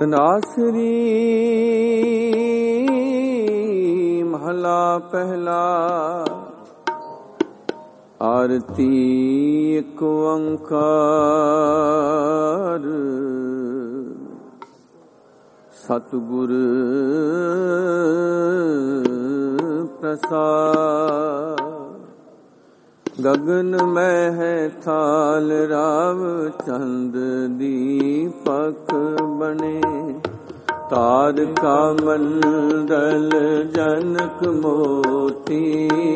ਤਨਾਸਰੀ ਮਹਲਾ ਪਹਿਲਾ। ਆਰਤੀ ਇੱਕ ਓੰਕਾਰ ਸਤਿਗੁਰ ਪ੍ਰਸਾਦਿ। ਗਗਨ ਮਹਿ ਥਾਲ ਰਾਵ ਚੰਦ ਦੀਪਕ ਬਣੇ। ਤਾਰਕਾ ਮੰਡਲ ਜਨਕ ਮੋਤੀ।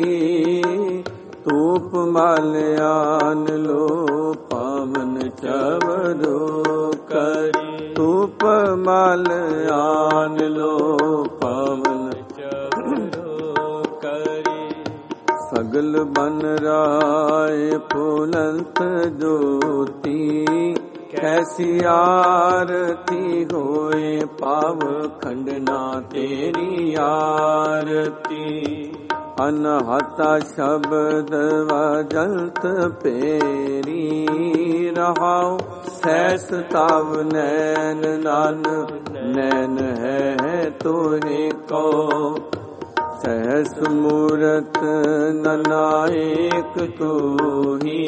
ਧੂਪ ਮਾਲਿਆਨ ਲੋ ਪਾਵਨ ਚਵਰੋ ਕਰੀ। ਧੂਪ ਮਾਲਿਆਨ ਲੋ ਪਾਵਨ ਚਵਰੋ ਕਰੀ। ਸਗਲ ਬਨ ਰਾਏ ਫੁਲੰਤ ਜੋਤੀ। ਕੈਸੀ ਆਰਤੀ ਹੋਏ ਪਾਵ ਖੰਡਨਾ ਤੇਰੀ ਆਰਤੀ। ਅਨਹਤਾ ਸ਼ਬਦ ਵਜੰਤ ਪੇਰੀ। ਰਹਾਉ ਸੈਸ ਤਵ ਨੈਨ ਨਾਨਕ ਨੈਨ ਹੈ ਤੋਹਿ ਕੋ। ਸਹਸ ਮੂਰਤ ਨਨਾਇਕ ਤੂਹੀ।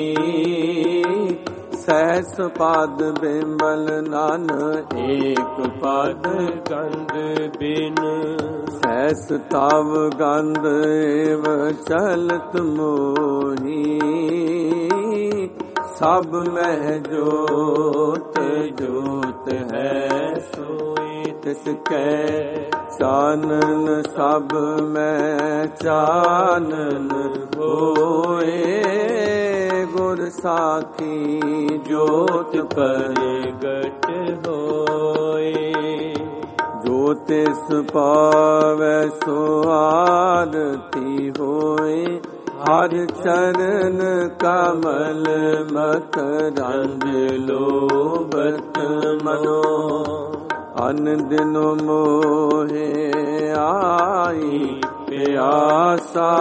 ਸਹਸ ਪਦ ਬਿਮਲ ਨਨ ਏਕ ਪਦ ਗੰਧ ਬਿਨ। ਸਹਸ ਤਵ ਗੰਧ ਏਵ ਚਲਤ ਮੋਹੀ। ਸਭ ਮਹਿ ਜੋਤ ਜੋਤ ਹੈ ਸੋਈ ਤਿਸ ਕੈ। ਚਾਨਨ ਸਭ ਮੈਂ ਚਾਨਨ ਹੋਏ। ਗੁਰ ਸਾਖੀ ਜੋਤ ਪ੍ਰਗਟ ਹੋਏ। ਜੋ ਤਿਸ ਪਾਵੈ ਸੋ ਆਰਤੀ ਹੋਏ। ਹਰ ਚਰਨ ਕਮਲ ਮਕਰੰਦ ਲੋਭਤ ਮਨੋ। ਅਨ ਦਿਨ ਮੋਹੇ ਆਈ ਪਿਆਸਾ।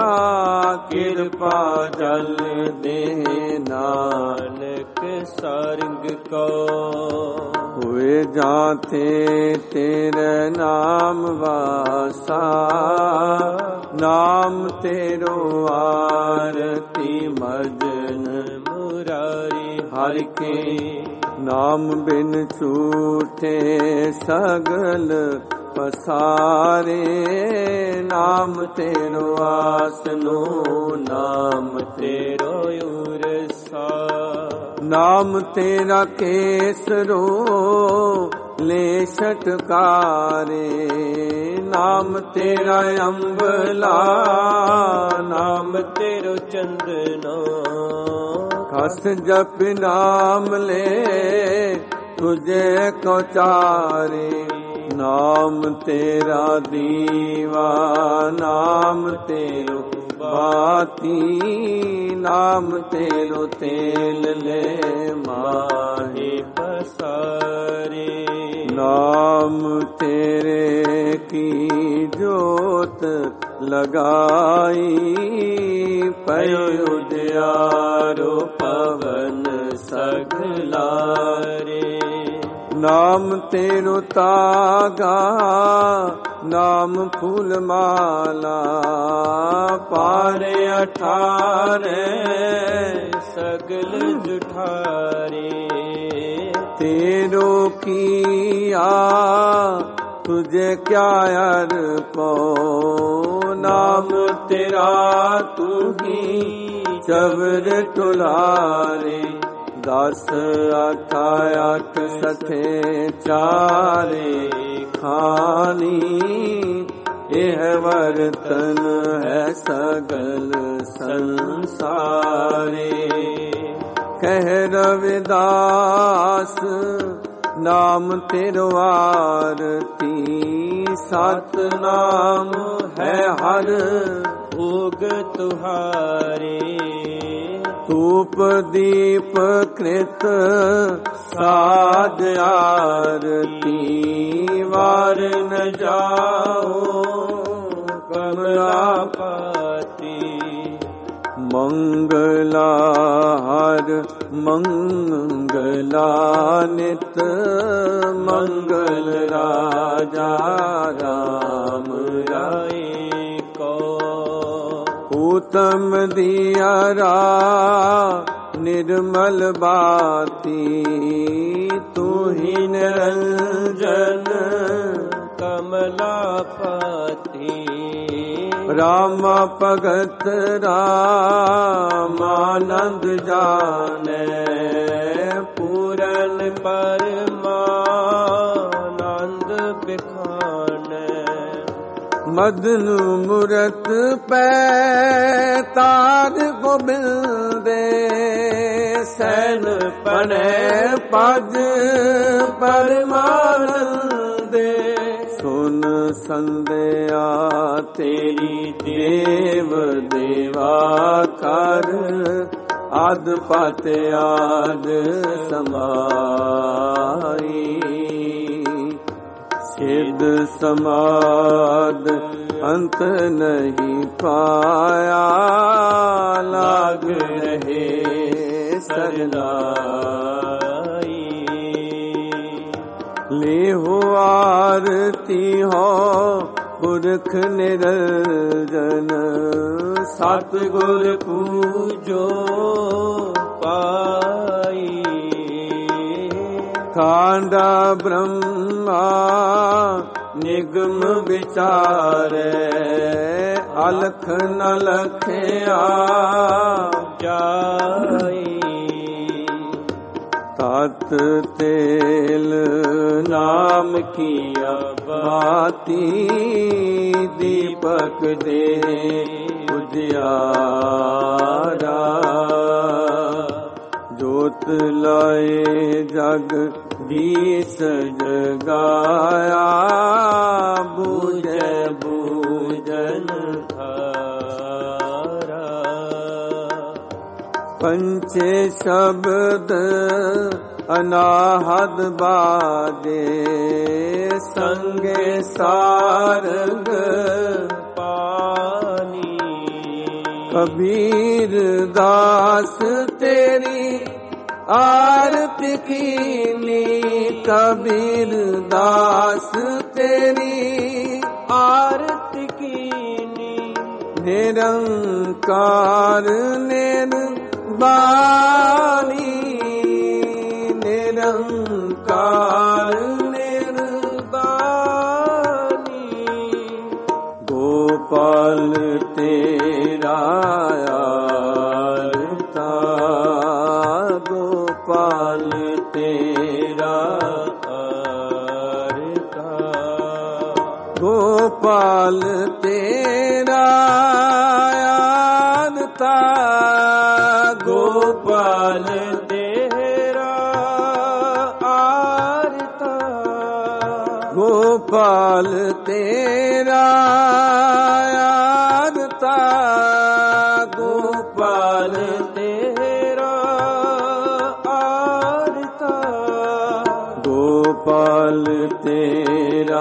ਕਿਰਪਾ ਜਲ ਦੇ ਨਾਨਕ ਸਰੰਗ ਕੋ। ਹੋਏ ਜਾਤੇ ਤੇਰੇ ਨਾਮ ਵਾਸਾ। ਨਾਮ ਤੇਰੋ ਆਰਤੀ ਮਜਨ ਮੁਰਾਰੀ। ਹਰਿ ਕੇ ਨਾਮ ਬਿਨ ਛੂਟੇ ਸਗਲ ਪਸਾਰੇ। ਨਾਮ ਤੇਰੋ ਆਸਨੋ ਨਾਮ ਤੇਰੋ ਉਰਸਾ। ਨਾਮ ਤੇਰਾ ਕੇਸਰੋ ਲੈ ਛਟਕਾਰੇ। ਨਾਮ ਤੇਰਾ ਅੰਬਲਾ ਨਾਮ ਤੇਰੋ ਚੰਦਨਾ। ਖਸ ਜਪ ਨਾਮ ਲੈ ਤੁਝੇ ਕੋ ਚਾਰੇ। ਨਾਮ ਤੇਰਾ ਦੀਵਾ ਨਾਮ ਤੇਰੋ ਬਾਤੀ। ਨਾਮ ਤੇਰੋ ਤੇਲ ਲੈ ਮਾਹੀ ਪਸਾਰੇ। ਨਾਮ ਤੇਰੇ ਕੀ ਜੋਤ ਲਗਾਈ। ਪਇਓ ਉਜਿਆਰੋ ਪਵਨ ਸਗਲਾਰੇ। ਨਾਮ ਤੇਰੋ ਤਾਗਾ ਨਾਮ ਫੂਲ ਮਾਲਾ। ਪਾਰੇ 18 ਸਗਲ ਜੁਠਾਰੇ। ਤੇਰੋ ਕੀਆ ਤੁਝੇ ਕਿਆ ਅਰਪੋ। ਨਾਮ ਤੇਰਾ ਤੂਹੀ ਚਵਰ ਟੁਲਾਰੇ। 10 8 8 ਸਠੇ ਚਾਰੇ ਖਾਨੀ। ਇਹ ਵਰਤਨ ਹੈ ਸਗਲ ਸੰਸਾਰੇ। ਕਹਿ ਰਵਿਦਾਸ ਨਾਮ ਤੇਰੋ ਆਰਤੀ। ਸਤ ਨਾਮ ਹੈ ਹਰ ਭੋਗ ਤੁਹਾਰੇ। ਧੂਪ ਦੀਪ ਕ੍ਰਿਤ ਸਾਧ ਆਰਤੀ। ਵਾਰ ਨ ਜਾਓ ਕਮਲਾ ਪਾਤੀ। ਮੰਗਲਾ ਹਰ ਮੰਗਲ ਮਿਲਾ ਨਿਤ ਮੰਗਲ ਰਾਜਾ ਰਾਮ ਰਾਏ ਕੋ। ਊਤਮ ਦੀਆਰਾ ਨਿਰਮਲ ਬਾਤੀ ਤੂੰ ਹੀ ਨਿਰੰਜਨ ਕਮਲਾਪਤੀ। ਰਾਮ ਭਗਤ ਰਾਮ ਆਨੰਦ ਜਾਣੈ ਪੂਰਨ ਪਰਮਾਨੰਦ ਬਿਖਾਣੈ। ਮਦਨ ਮੂਰਤ ਪੈ ਤਾਰ ਗੋਬਿੰਦੇ ਸੈਨ ਪਨੈ ਪਜ ਪਰਮਾਨੰਦੇ। ਸੁਨ ਸੰਦਿਆ ਤੇਰੀ ਦੇਵ ਦੇਵਾ ਕਰ ਆਦ ਪਤ ਆਦ ਸਮਾਈ। ਸਿਧ ਸਮਾਦ ਅੰਤ ਨਹੀਂ ਪਾਇਆ ਲਾਗ ਰਹੇ ਸਰਨਾਈ। ਲੇਹੁ ਆਰਤੀ ਹੋ ਪੁਰਖ ਨਿਰੰਜਨ ਸਤਿਗੁਰ ਪੂਜੋ ਪਾਈ। ਖਾਂਡਾ ਬ੍ਰਹਮਾ ਨਿਗਮ ਵਿਚਾਰੈ ਅਲਖ ਨ ਲਖਿਆ ਜਾਈ। ਤਤ ਤੇਲ ਨਾਮ ਕੀਆ ਬਾਤੀ ਦੀਪਕ ਦੇ ਉਜਿਆਰਾ। ਜੋਤ ਲਾਏ ਜਗ ਦੀਸ ਜਗਾਇਆ ਬੂਝੈ ਬੂਝਨ ਹਾਰਾ। ਪੰਚੇ ਸ਼ਬਦ ਅਨਾਹਦ ਬਾਜੇ ਸੰਗੇ ਸਾਰੰਗ ਪਾਨੀ। ਕਬੀਰ ਦਾਸ ਤੇਰੀ ਆਰਤ ਕੀਨੀ। ਕਬੀਰ ਦਾਸ ਤੇਰੀ ਆਰਤ ਕੀਨੀ। ਨਿਰੰਕਾਰ ਨਿਰਬਾਨੀ ਨਿਰੰਕਾਰ ਨਿਰਬਾਨੀ। ਗੋਪਾਲ ਤੇਰਾ ਆਰਤਾ ਗੋਪਾਲ ਤੇਰਾ ਆਰਤਾ। ਗੋਪਾਲ ਤੇਰਾ ਆਰਤਾ ਗੋਪਾਲ ਤੇਰਾ ਆਰਤਾ। ਗੋਪਾਲ ਤੇਰਾ ਆਰਤਾ ਗੋਪਾਲ ਤੇਰਾ ਆਰਤਾ। ਗੋਪਾਲ ਤੇਰਾ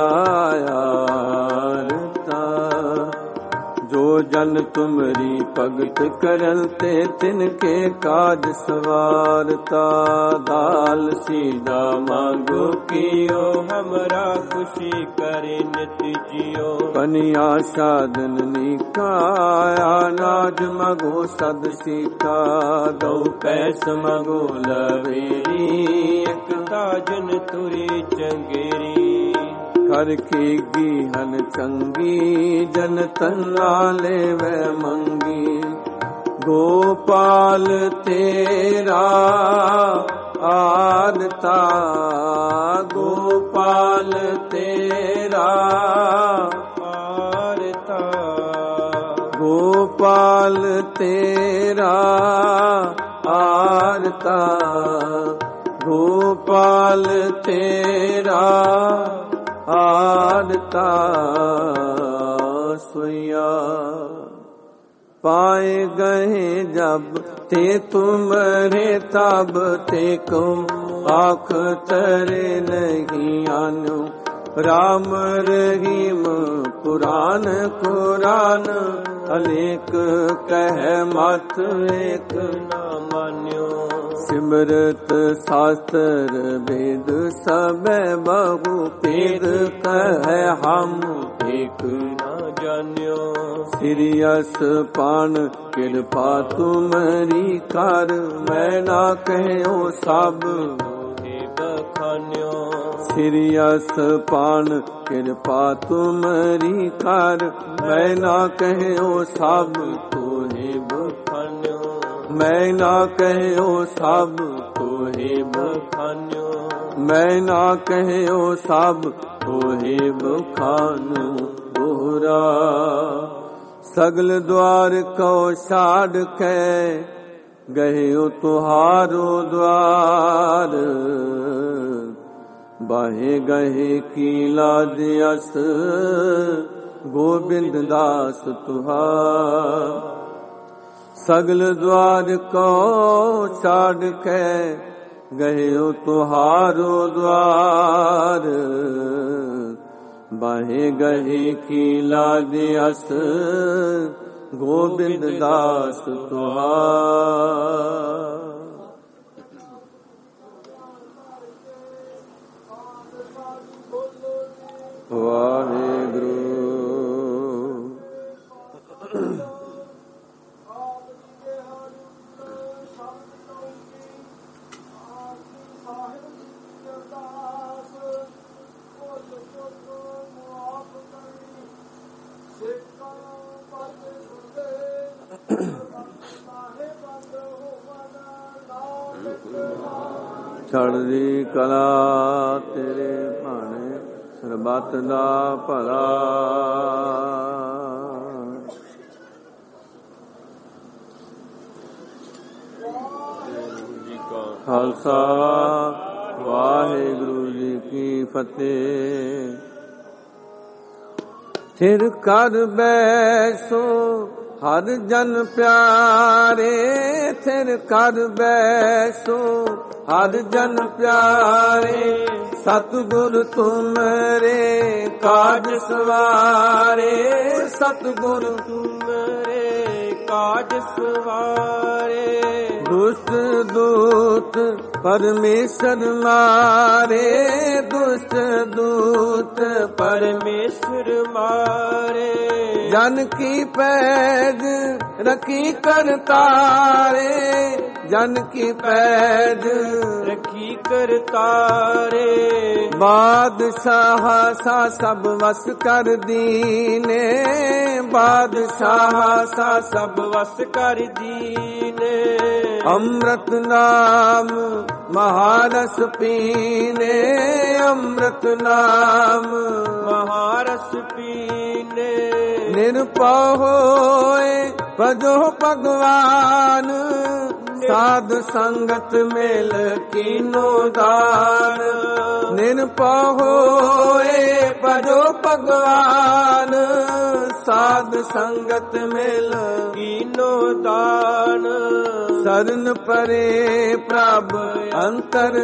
ਆਰਤਾ। ਜੋ ਜਨ ਤੁਮਰੀ ਭਗਤ ਕਰਲ ਤੇ ਤਿਨਕੇ ਕਾਜ ਸਵਾਰਤਾ। ਦਾਲ ਸੀਦਾ ਮਾਂਗੋ ਕੀਓ ਹਮਰਾ ਖੁਸ਼ੀ ਕਰੇ ਨਿਤ ਜਿਓ। ਕਨਿਆ ਸਾਧਨ ਨਿਕਾਇਆ ਨਾਜ ਮਗੋ ਸਦ ਸੀਤਾ। ਦਉ ਪੈਸ ਮਗੋ ਲਵੇਰੀ ਇਕ ਤਾਜਨ ਤੁਰੀ ਚੰਗੇਰੀ। ਕਰ ਖੇਗੀ ਹਨ ਚੰਗੀ ਜਨ ਤੰਨਾ ਲੈਵੈ ਮੰਗੀ। ਗੋਪਾਲ ਤੇਰਾ ਆਦਤਾ ਗੋਪਾਲ ਤੇਰਾ ਆਦਤਾ। ਗੋਪਾਲ ਤੇਰਾ ਆਦਤਾ ਗੋਪਾਲ ਤੇਰਾ ਆਦਤਾ। सोया पाए गए जब ते तुम्हारे तब ते कुम आख तरे नहीं आनो। राम रहीम कुरान कुरान अनेक कह मत एक न मान्यो। ਸਿਮਰਤ ਸਾਸਤਰ ਵੇਦ ਸਭੈ ਬਹੁ ਭੇਦ ਕਹੈ ਹਮ ਏਕ ਨਾ ਜਾਣਿਓ। ਸ੍ਰੀ ਅਸਪਾਨ ਕਿਰਪਾ ਤੁਮਰੀ ਕਰ ਮੈਂ ਨਾ ਕਹਿਓ ਸਭ ਬਖਾਨਿਓ। ਸ੍ਰੀ ਅਸਪਾਨ ਕਿਰਪਾ ਤੁਮਰੀ ਕਰ ਮੈਂ ਨਾ ਕਹਿਓ ਸਭ ਤੋਹਿ ਬਖਾਨਿਓ। ਮੈਂ ਨਾ ਕਹਿਓ ਸਭ ਤੋਹਿ ਬਖਾਨਿਓ। ਮੈਂ ਨਾ ਕਹਿਓ ਸਭ ਤੋਹਿ ਬਖਾਨਿਓ। ਦੋਹਰਾ ਸਗਲ ਦੁਆਰ ਕੋ ਛਾੜ ਕੇ ਗਹਿਓ ਤੁਹਾਰੋ ਦੁਆਰ। ਬਾਹੇ ਗਹੇ ਕੀ ਲਾਜ ਅਸ ਗੋਬਿੰਦ ਦਾਸ ਤੁਹਾਰ। ਸਗਲ ਦੁਆਰ ਕੋ ਛਾੜ ਕੇ ਗਹਿਓ ਤੁਹਾਰੋ ਦੁਆਰ। ਬਾਹੇ ਗਹੇ ਕੀ ਲਾਜ ਅਸ ਗੋਬਿੰਦ ਦਾਸ ਤੁਹਾਰ। ਵਾਹਿਗੁਰੂ। ਚੜ੍ਹਦੀ ਕਲਾ ਤੇਰੇ ਭਾਣੇ ਸਰਬੱਤ ਦਾ ਭਲਾ। ਖਾਲਸਾ ਵਾਹਿਗੁਰੂ ਜੀ ਕੀ ਫਤਿਹ। ਥਿਰ ਕਰ ਬੈਸੋ ਹਰ ਜਨ ਪਿਆਰੇ। ਥਿਰ ਕਰ ਬੈਸੋ ਹਰ ਜਨ ਪਿਆਰੇ। ਸਤਿਗੁਰ ਤੁਮਰੇ ਕਾਜ ਸਵਾਰੇ। ਸਤਿਗੁਰ ਤੁਮਰੇ ਕਾਜ ਸਵਾਰੇ। ਦੁਸ਼ਟ ਦੂਤ ਪਰਮੇਸ਼ਰ ਮਾਰੇ। ਦੁਸ਼ਟ ਦੂਤ ਪਰਮੇਸ਼ਰ ਮਾਰੇ। ਜਨ ਕੀ ਪੈਜ ਰਖੀ ਕਰਤਾਰੇ। ਜਨ ਕੀ ਪੈਜ ਰਖੀ ਕਰਤਾਰੇ। ਬਾਦਸ਼ਾਹ ਸਾ ਸਭ ਵਸ ਕਰ ਦੀਨੇ। ਬਾਦਸ਼ਾਹ ਸਾ ਸਭ ਵਸ ਕਰ ਦੀਨੇ। ਅੰਮ੍ਰਿਤ ਨਾਮ ਮਹਾਰਸ ਪੀਨੇ। ਅੰਮ੍ਰਿਤ ਨਾਮ ਮਹਾਰਸ ਪੀਨੇ। ਨਿਰਭਉ ਹੋਏ ਭਜੋ ਭਗਵਾਨ। ਸਾਧ ਸੰਗਤ ਮੇਲ ਕੀਨੋ ਦਾਨ। ਨਿਰਭਉ ਹੋਏ ਭਜੋ ਭਗਵਾਨ। ਸਾਧ ਸੰਗਤ ਮੇਲ ਕੀਨੋ ਦਾਨ। ਸਰਨ ਪਰੇ ਪ੍ਰਭ ਅੰਤਰ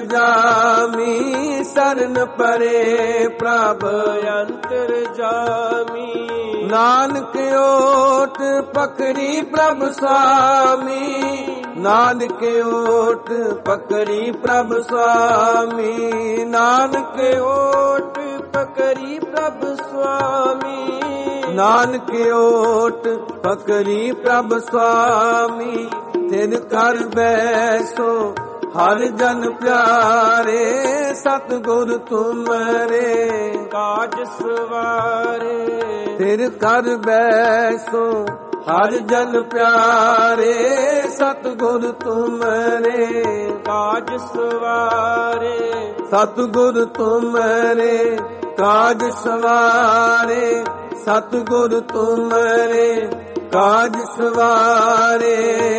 ਜਾਮੀ। ਸਰਨ ਪਰੇ ਪ੍ਰਭ ਅੰਤਰ ਜਾਮੀ। ਨਾਨਕ ਓਟ ਪਕੜੀ ਪ੍ਰਭ ਸੁਆਮੀ। ਨਾਨਕ ਓਟ ਪਕੜੀ ਪ੍ਰਭ ਸੁਆਮੀ। ਨਾਨਕ ਓਟ ਪਕੜੀ ਪ੍ਰਭ ਸੁਆਮੀ। ਨਾਨਕ ਓਟ ਪਕੜੀ ਪ੍ਰਭ ਸੁਆਮੀ। ਤਿਨ ਕਰ ਬੈਸੋ ਹਰ ਜਨ ਪਿਆਰੇ। ਸਤਿਗੁਰ ਤੁਮਰੇ ਕਾਜ ਸਵਾਰੇ। ਤਿਨ ਕਰ ਬੈਸੋ ਹਰ ਜਨ ਪਿਆਰੇ। ਸਤਿਗੁਰ ਤੁਮਰੇ ਕਾਜ ਸਵਾਰੇ। ਸਤਿਗੁਰ ਤੁਮਰੇ ਕਾਜ ਸਵਾਰੇ। ਸਤਿਗੁਰ ਤੁਮਰੇ ਕਾਜ ਸਵਾਰੇ।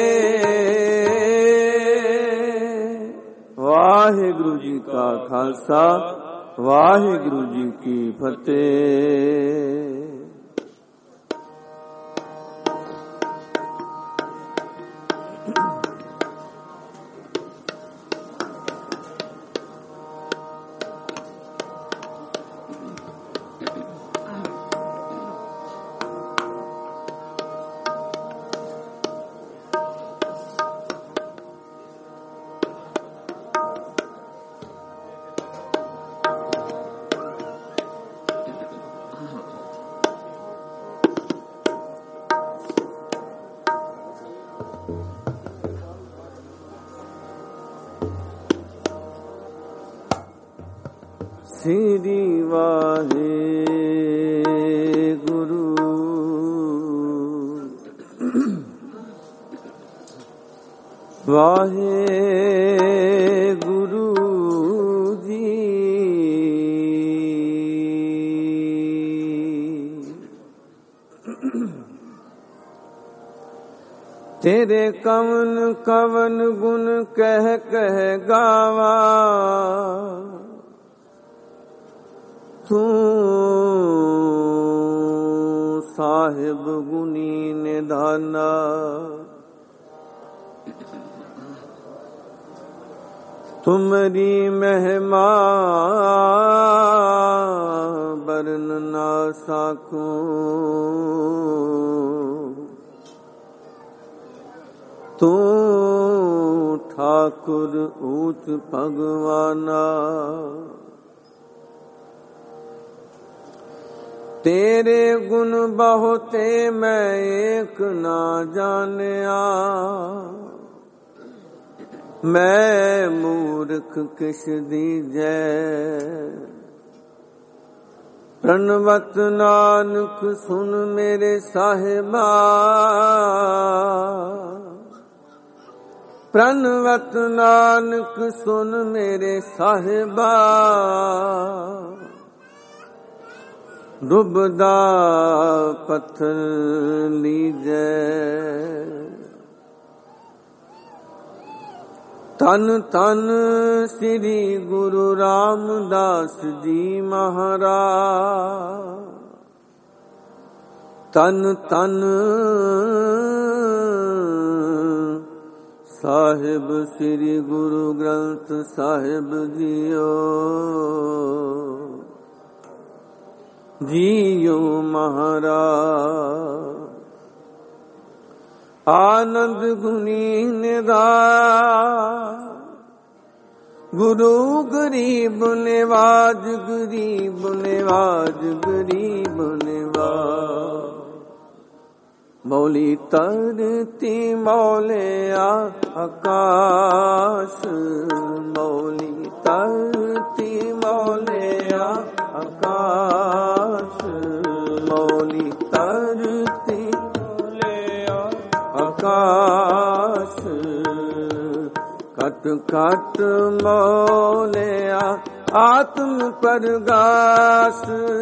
ਵਾਹਿਗੁਰੂ ਜੀ ਕਾ ਖਾਲਸਾ ਵਾਹਿਗੁਰੂ ਜੀ ਕੀ ਫਤਿਹ। ਸ੍ਰੀ ਵਾਹਿਗੁਰੂ। ਵਾਹਿਗੁਰੂ ਜੀ। ਤੇਰੇ ਕਵਨ ਕਵਨ ਗੁਣ ਕਹਿ ਕਹਿ ਗਾਵਾ, ਤੂੰ ਸਾਹਿਬ ਗੁਣੀ ਨਿਧਾਨਾ। ਤੁਮਰੀ ਮਹਿਮਾ ਬਰਨ ਨਾ ਸਾਕੂ, ਤੂੰ ਠਾਕੁਰ ਊਚ ਭਗਵਾਨਾ। ਤੇਰੇ ਗੁਣ ਬਹੁਤੇ ਮੈਂ ਏਕ ਨਾ ਜਾਣਿਆ, ਮੈਂ ਮੂਰਖ ਕਿਸ ਦੀਜੈ। ਪ੍ਰਣਵਤ ਨਾਨਕ ਸੁਨ ਮੇਰੇ ਸਾਹਿਬਾ, ਪ੍ਰਣਵਤ ਨਾਨਕ ਸੁਨ ਮੇਰੇ ਸਾਹਿਬਾ। ਡੁੱਬਦਾ ਪੱਥਰ ਲੀਜੈ, ਧੰਨ ਧੰਨ ਸ੍ਰੀ ਗੁਰੂ ਰਾਮਦਾਸ ਜੀ ਮਹਾਰਾਜ। ਧੰਨ ਧੰਨ ਸਾਹਿਬ ਸ੍ਰੀ ਗੁਰੂ ਗ੍ਰੰਥ ਸਾਹਿਬ ਜੀਓ, ਜੀਓ ਮਹਾਰਾਜ। ਆਨੰਦ ਗੁਣੀ ਨਿਧਾਨ, ਗੁਰੂ ਗਰੀਬ ਨਿਵਾਜ, ਗਰੀਬ ਨਿਵਾਜ, ਗਰੀਬ ਨਿਵਾਜ। ਮੌਲੀ ਧਰਤੀ ਮੌਲਿਆ ਆਕਾਸ਼, ਮੌਲੀ ਧਰਤੀ ਮੌਲਿਆ ਆਕਾਸ਼। ਮੌਲੀ ਧਰਤੀ ਮੌਲਿਆ ਆਕਾਸ਼। ਕਟ ਕਟ ਮੌਲਿਆ ਆਤਮ ਪ੍ਰਗਾਸ।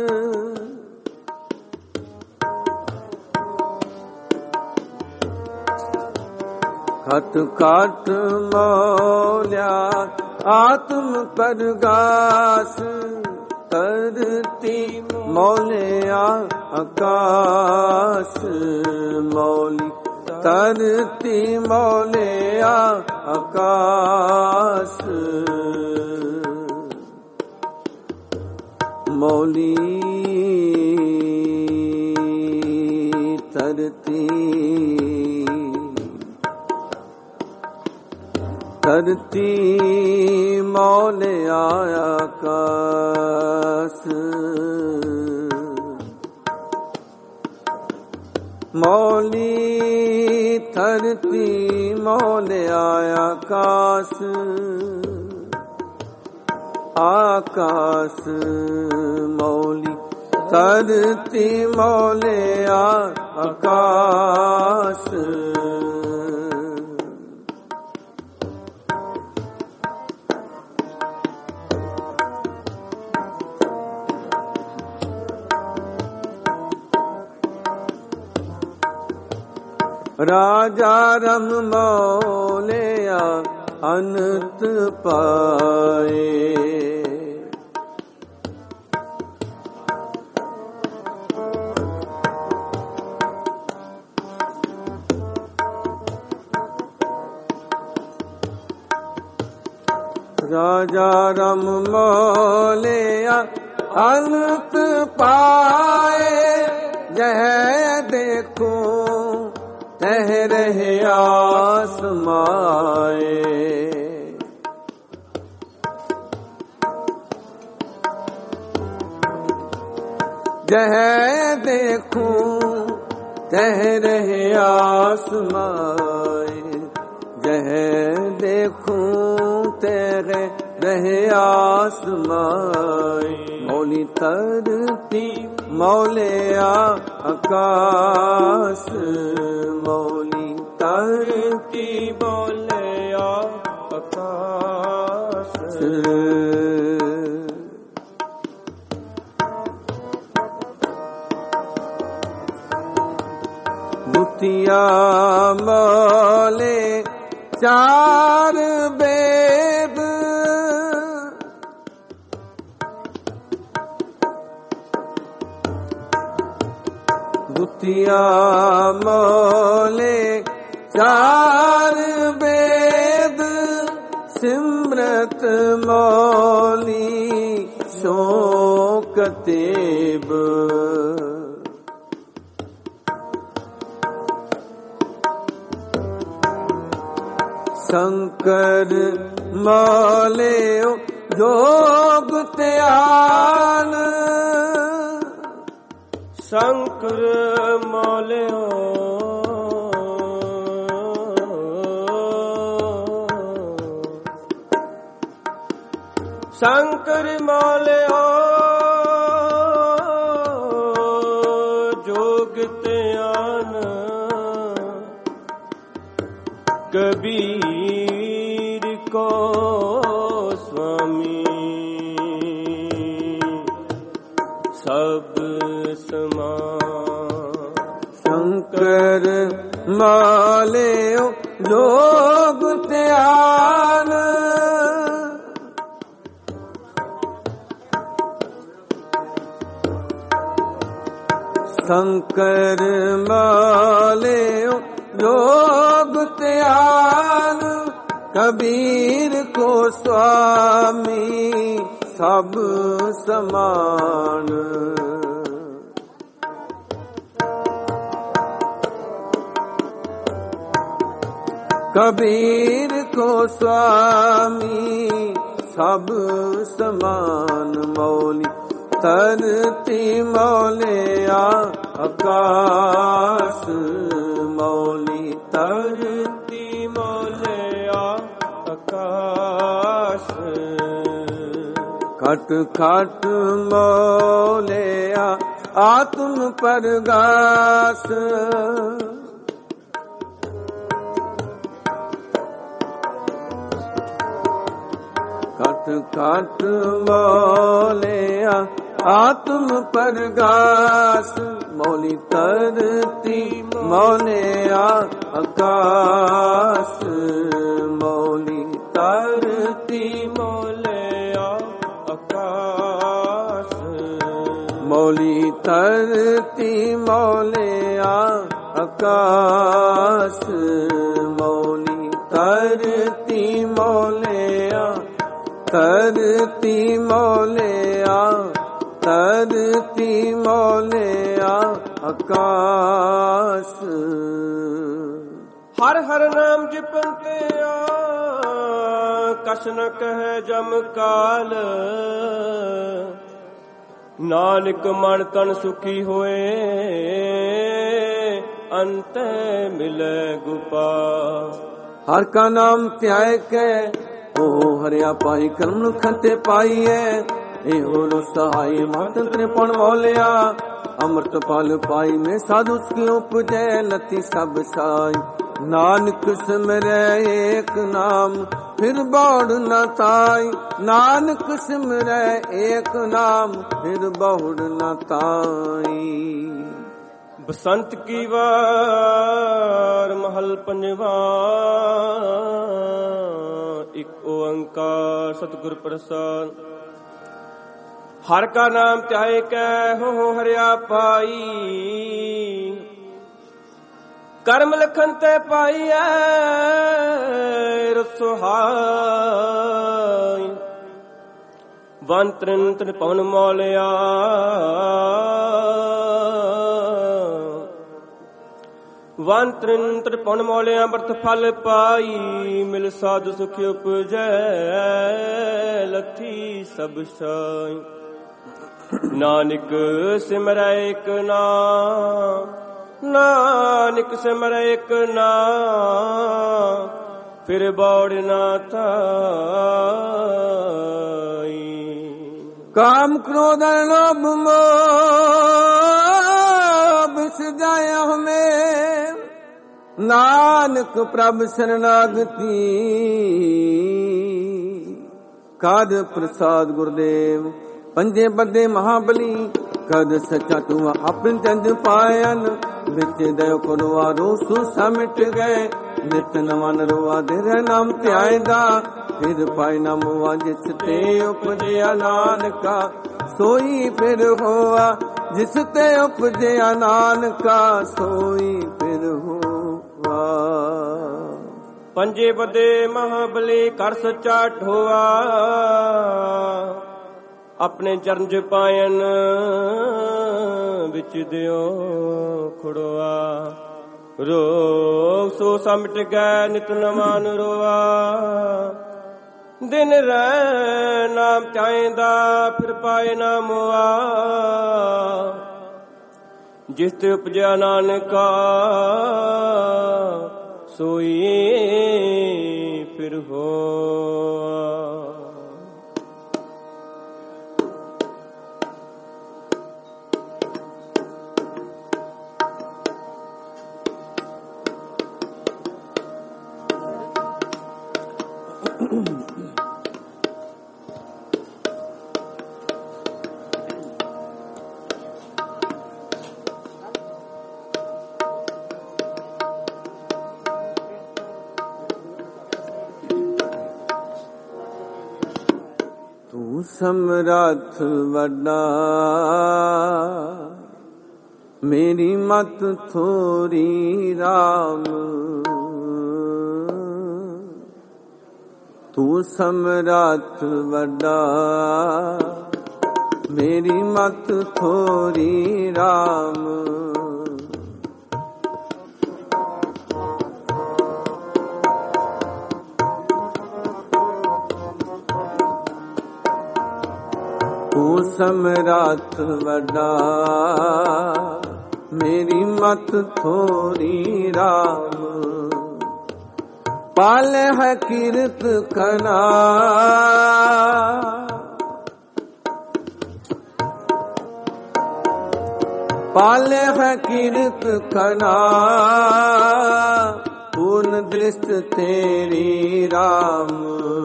ਖਟ ਖਟ ਮੌਲਿਆ ਆਤਮ ਪ੍ਰਗਾਸ। ਧਰਤੀ ਮੌਲਿਆ ਆਕਾਸ਼, ਮੌਲੀ ਧਰਤੀ ਮੌਲਿਆ ਆਕਾਸ਼। ਮੌਲੀ ਧਰਤੀ, ਧਰਤੀ ਮੌਲਿਆ ਆਕਾਸ਼। ਮੌਲੀ ਧਰਤੀ ਮੌਲਿਆ ਆਕਾਸ਼। ਆਕਾਸ਼ ਮੌਲੀ ਧਰਤੀ ਮੌਲਿਆ ਆਕਾਸ਼। ਰਾਜਾ ਰਮ ਮੌਲਿਆ ਅਨੰਤ ਪਾਏ। ਰਾਜਾ ਰਮ ਮੌਲਿਆ ਅਨੰਤ ਪਾਏ। ਜਹ ਦੇਖੋ ਤਹ ਰਹਿਆ ਸਮਾਏ। जह देखूं तह रहे आसमाए, जह देखूं तह रह रहे आसमां मौली धरती मौलिया आकाश मौली धरती मौलिया आकाश दुतिया मौले चार वेद दुतिया मौले चार वेद सिमरत मौली शोकतेब शंकर मौले जोग त्यान शंकर मौले शंकर मौले जोग त्यान कबीर को स्वामी सब समान शंकर माले जोग त्यान शंकर माले जोग त्यान कबीर को स्वामी सब समान कबीर को स्वामी सब समान मौली धरती मौलिया आकाश मौली धरती मौलिया आकाश खट खट मौलिया आत्म परगास खट खट मौलिया आत्म परगास मौली धरती मौलिया आकाश मौली धरती मौलिया आकाश मौली धरती मौलिया आकाश मौली धरती मौलिया धरती मौलिया धरती मौलिया आकाश हर हर नाम जपते कछ न कहे जम काल नानक मन तन सुखी होए अंत मिले गोपाल हर का नाम त्याय के ओ हरिया पाई कर्म खते पाईए एहो रो सहाय मातंत्र पण मौलिया अमृत पाल पाई में साधु की उपजै लती सब साई नानक सिमरै एक नाम फिर बहुड़ न ताई नानक सिमरै एक नाम फिर बहुड़ न ताई बसंत की वार महल पंजवा एक ओंकार सतगुर प्रसाद हर का नाम त्याय कै हो हरिया पाई कर्म लखन ते पाई रसोहाई वन त्रिन त्रिन पवन मौलिया वन त्रिन त्रिन पवन मौलिया बरत फल पाई मिल साधु सुख उपजै लथी सब साई नानक सिमरै एक नाम नानक सिमरै एक नाम ਫਿਰ ਬੌੜ ਨਾ ਤਾਈ। काम क्रोध लोभ मोह जाया हमें, नानक प्रभ शरणागति। कद प्रसाद गुरुदेव पंजे बदे महाबली, कद सचा तू अपन चंद पायन। बिच दयो कुरवा रोसु समिट गए, नित नवा नरवा तेरे नाम ध्यायदा। फिर पाए न मुआ जिस ते उपजया नानका, सोई फिर होआ जिस ते उपजया नानका, सोई फिर होआ। पंजे बदे महाबली कर सच्चा ठोआ, अपने चरण च पायन बिच दियो खुड़वा। रोग सो समट गए नित नवान रोआ, दिन रह नाम चाहेंदा फिर पाए ना मोआ। जिस ते उपजया नानका, सोई फिर होआ। समरथ वड्डा मेरी मत थोरी राम। तू समरथ वड्डा मेरी मत थोरी राम। तू समरथ वड्डा मेरी मत थोरी राम। पाल है कीर्त कना पाल है कीर्त कना, पूर्ण दृष्ट तेरी राम।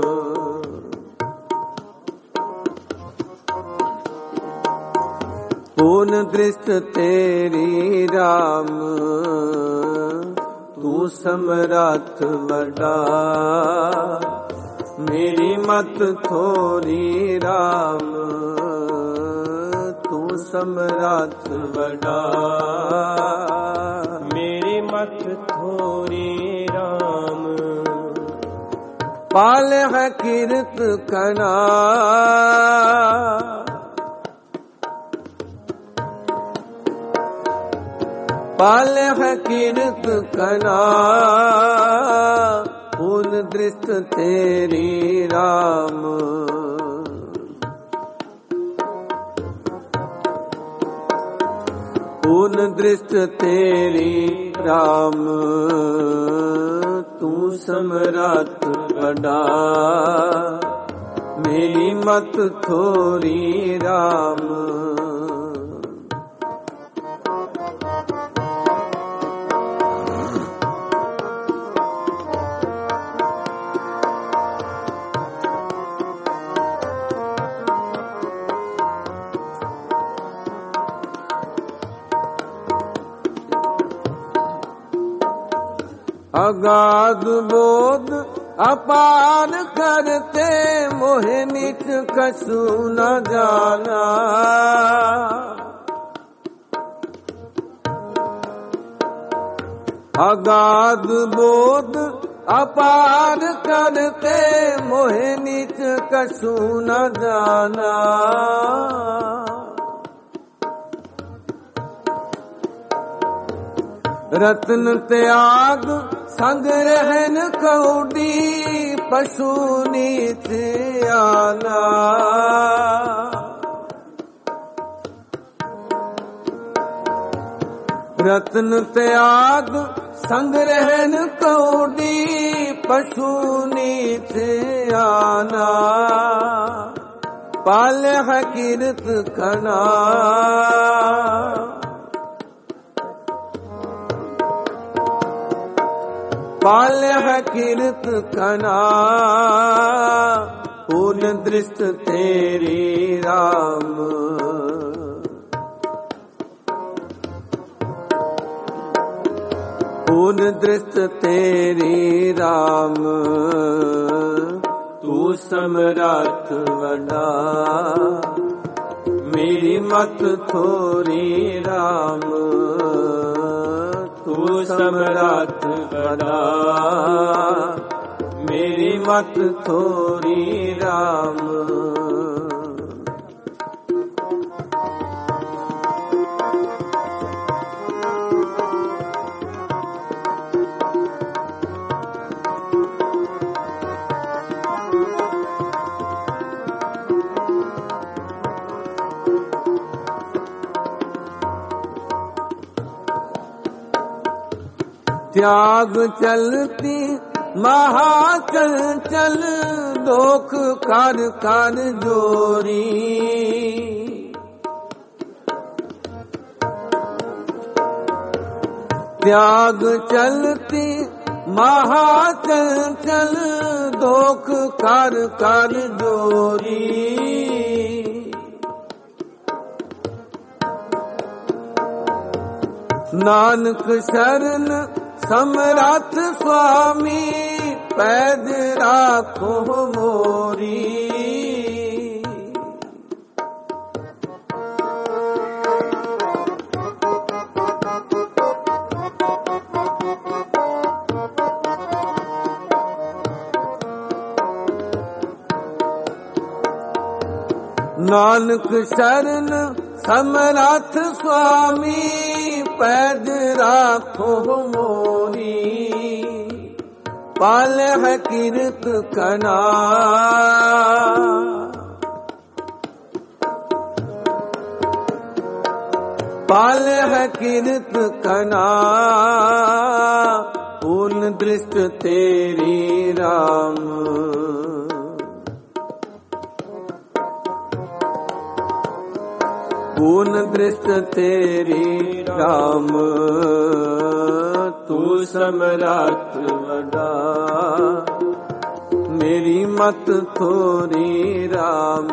पूर्ण दृष्ट तेरी राम। तू समरथ वड्डा मेरी मत थोरी राम। तू समरथ वड्डा मेरी मत थोरी राम। पाल है कीर्त कना, पाल है कीर्त कना, पूर्ण दृष्ट तेरी राम। पूर्ण दृष्ट तेरी राम। तू समरथ वड्डा मेरी मत थोरी राम। अगाध बोध अपार करते, मोहे नित कछु न जाना। अगाध बोध अपार करते, मोहे नित कछु न जाना। रत्न त्याग संग रहन कौडी, पशु नीच आना। रत्न त्याग संग रहन कौडी, पशु नीच आना, पाले है कीर्त खना। पाले है कीर्त खना, पूर्ण दृष्ट तेरी राम। पूर्ण दृष्ट तेरी राम, तू समरथ वडा। मेरी मत थोरी राम, तू समरथ वडा। मेरी मत थोरी राम। त्याग चलती महाचंचल, दोख कर कर जोरी। त्याग चलती महाचंचल, दोख कर कर जोरी। नानक शरण समरथ स्वामी, पैद राखो मोरी। नानक शरण समरथ स्वामी, पैद राखो मोरी। पाले है कीर्त खना, पाले है कीर्त खना, पूर्ण दृष्ट तेरी राम। पूर्ण दृष्ट तेरी राम, तू समरथ वडा। मेरी मत थोरी राम,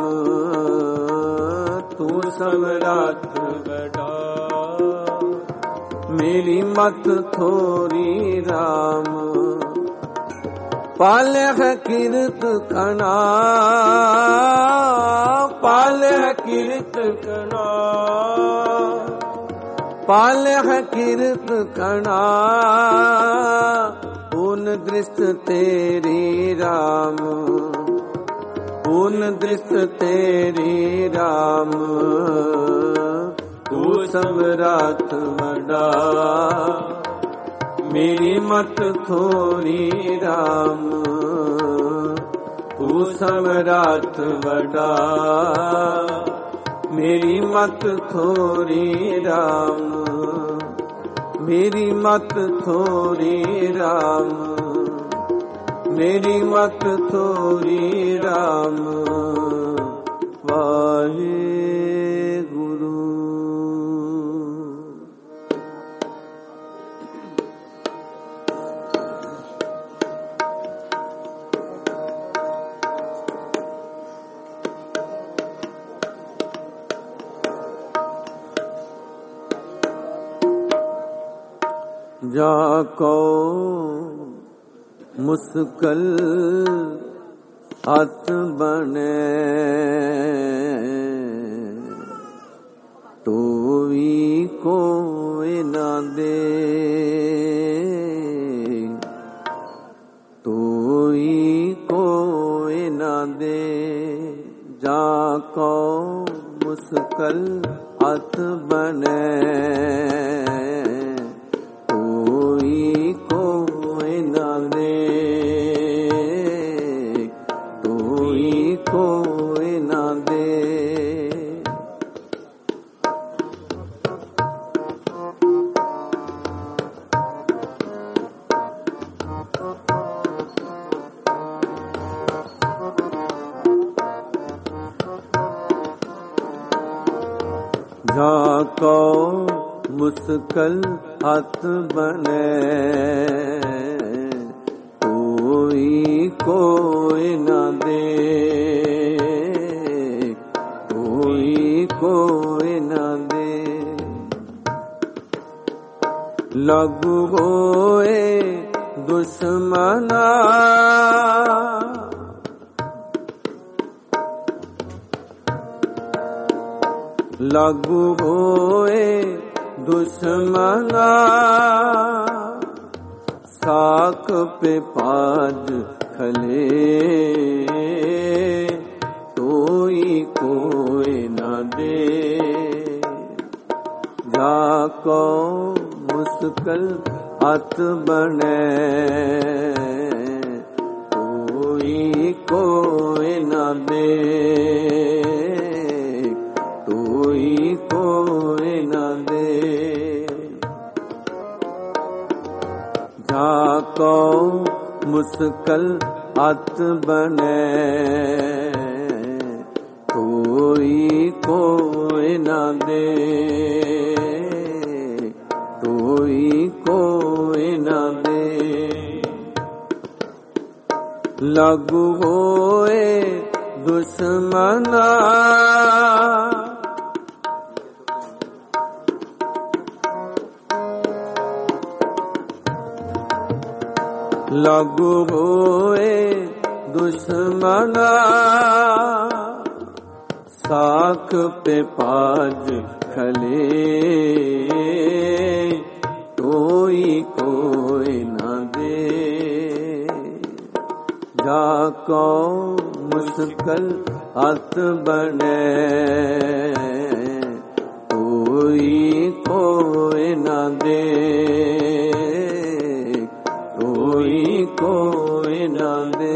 तू समरथ वडा। मेरी मत थोरी राम। पाले है कीर्त खना, पाले है कीर्त खना। पाले है कीर्त खना, पूर्ण दृष्ट तेरी राम। पूर्ण दृष्ट तेरी राम, तू समरथ वडा। मेरी मत थोरी राम, तू समरथ वडा। मेरी मत थोरी राम। मेरी मत थोरी राम। मेरी मत थोरी राम। वाहे गुरु। जाको मुस्कल हाथ बने, तो भी कोई ना दे। तो ही कोई ना दे। जाको मुस्कल हाथ बने, जाको मुश्किल हथ बने, कोई न दे, कोई न दे। लागू होए दुश्मना, लागू होए दुश्मना, साख पे पाज खले, कोई न दे। जाको मुश्किल हथ बने, कोई न दे, कोई न दे। जाको मुश्किल हथ बने, कोई न दे, कोई न दे। लागू होए दुश्मना, लागू होए दुश्मना, साख पे पाज खले, कोई न दे। जाको मुश्किल हथ बने, कोई न दे, कोई न दे।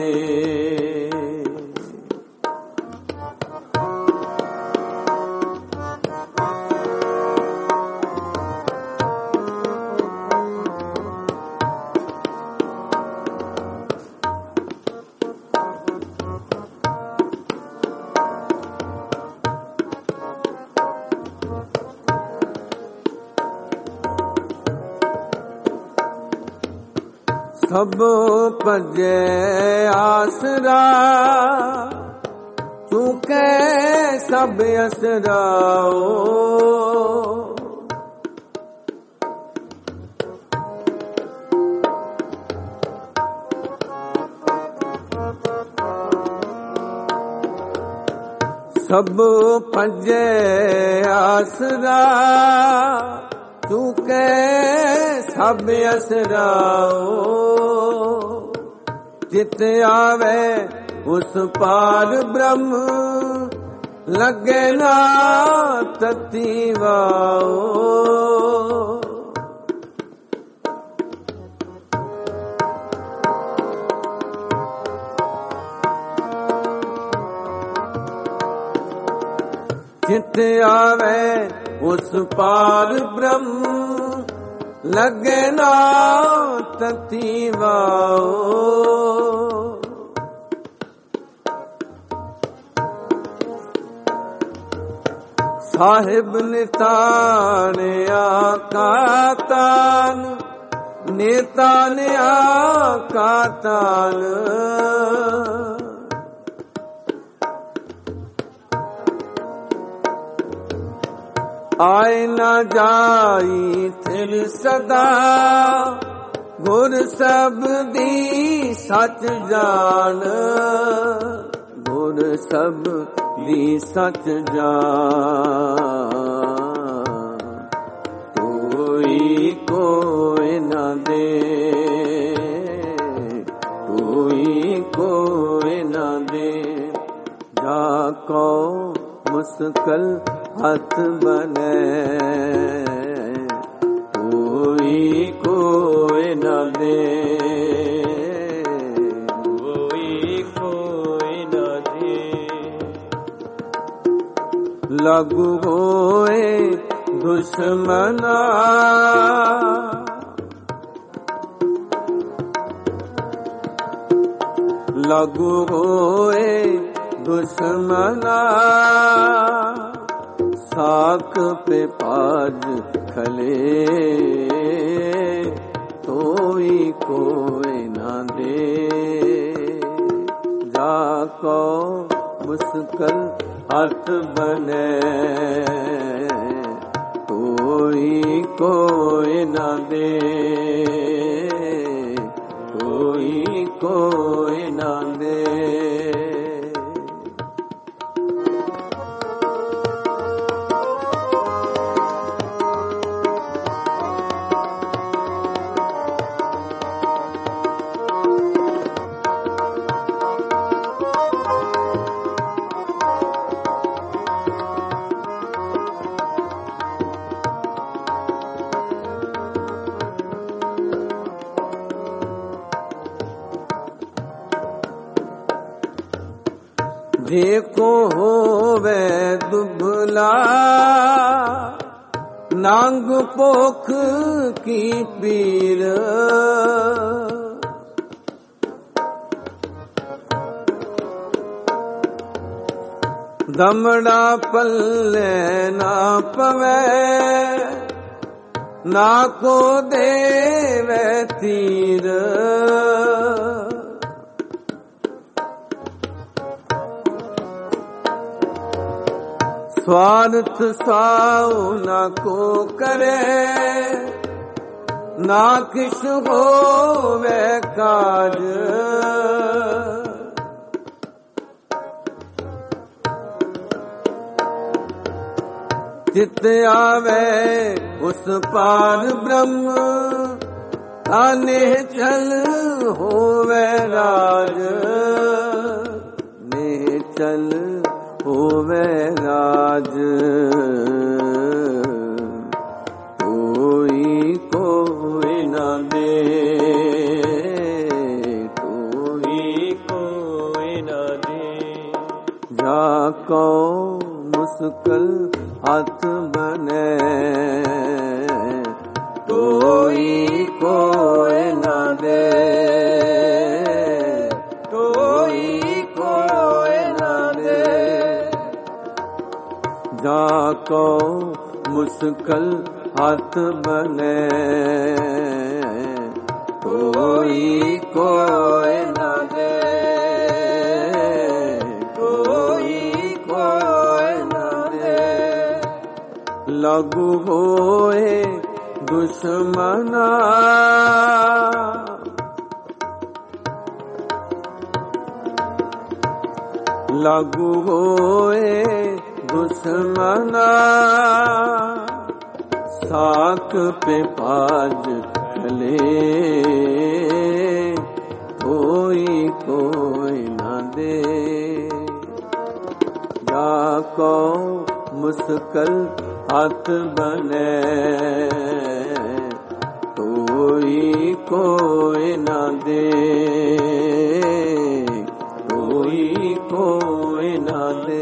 सब भजे आसरा, चूके सब असराओ। सब भजे आसरा, चूके सब असराओ। जित आवे उस पार ब्रह्म, लगे ना तती वाओ। जित आवे उस पार ब्रह्म, लगे ना तती वाओ। साहिब नितान आकातान, नेता ने आकातान। आए न जाई थिर सदा, गुर सब दी सच जान। गुर सब दी सच जान। कोई न दे, कोई न दे। जाको मुश्किल हथ बने, कोई न दे, कोई न दे। लागू होए दुश्मना, लागू होए दुश्मना। साख पे पाज खले, कोई कोई ना दे। जाको मुश्किल हाथ बने, कोई कोई ना दे, कोई कोई ना दे। जेको होवे दुबला, नांग पोख की पीर। दमड़ा पल्ले ना पवे, ना को देवे तीर। स्वार्थ साऊ ना को करे, ना किस होवे काज। चित आवे उस पार ब्रह्म, आने चल होवे राज। ने चल होवे राज, कोई कोई ना दे, कोई कोई ना दे। जाको मुश्किल हाथ बने, कोई कोई ना दे, कोई कोई ना दे। जाको मुश्किल हाथ बने, कोई कोई ना दे, कोई कोई ना दे। लागू होए दुश्मना, लागू होए दुश्मना। साख पे पाज खले, कोई कोई ना दे। जाको मुश्किल हाथ बने, कोई कोई ना दे, कोई कोई ना दे।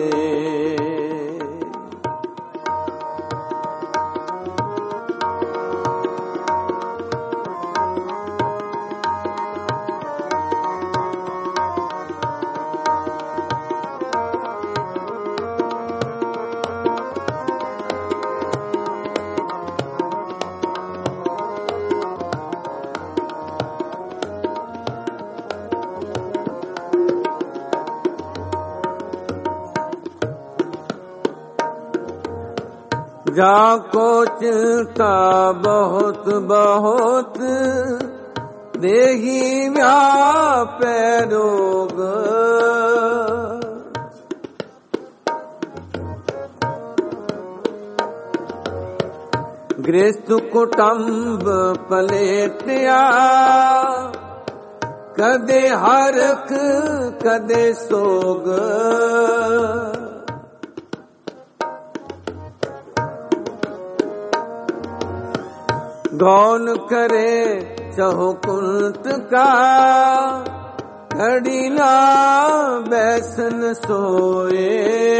जाको चिंता बहुत बहुत, देही व्यापे रोग। गृहस्थ कुटुंब पलेटिया, कदे हरख कदे सोग। गौन करे चहो कुंत का, घड़ी ना बैसन सोए।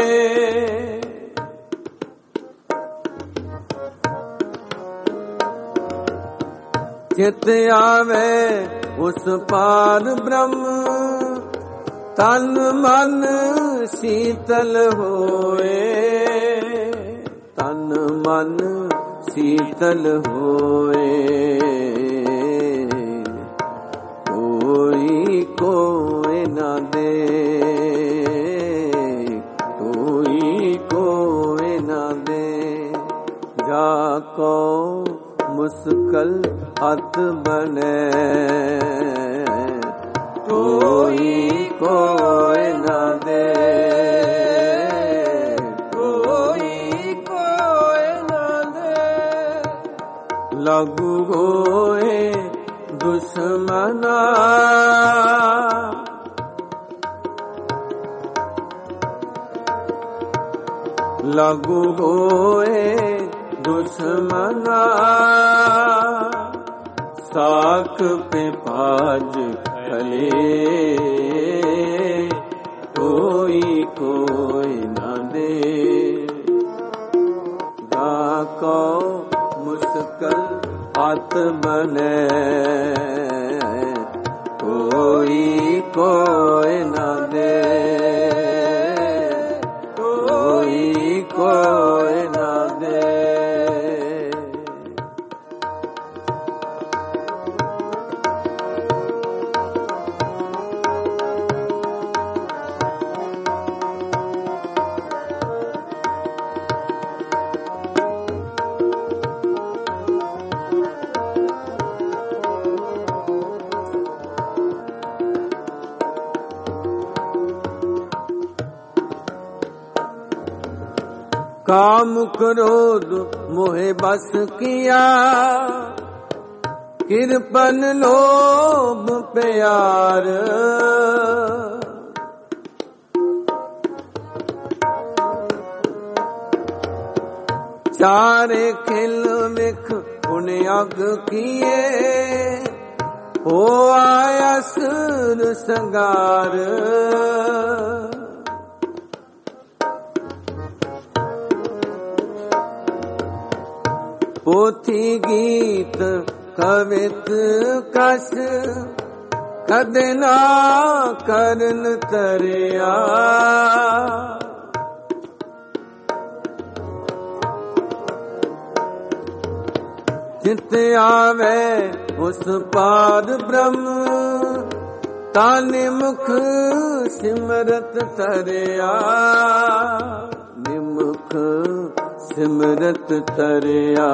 चित आवे उस पार ब्रह्म, तन मन शीतल होए। मन शीतल होए। कोई कोई न दे, कोई कोई न दे, जाको मुश्किल अत बने। कोई कोई न दे, कोई कोई न दे, लागू होए दुश्मना। लागू होए दुश्मना, साख पे पाज खले। कोई कोई न दे, जाको मुश्किल अत बने। कोई कोई न दे, कोई कोई न दे। काम क्रोध मोहे बस किया, कृपन लोभ प्यार। चारे खिल मिख उन्हें अग किए, हो आया सुर संगार। पोथी गीत कवित कस, कद ना करन तरिया। चित आवे उस पार ब्रह्म, तानि मुख सिमरत तरिया। निमुख सिमरत तरिया।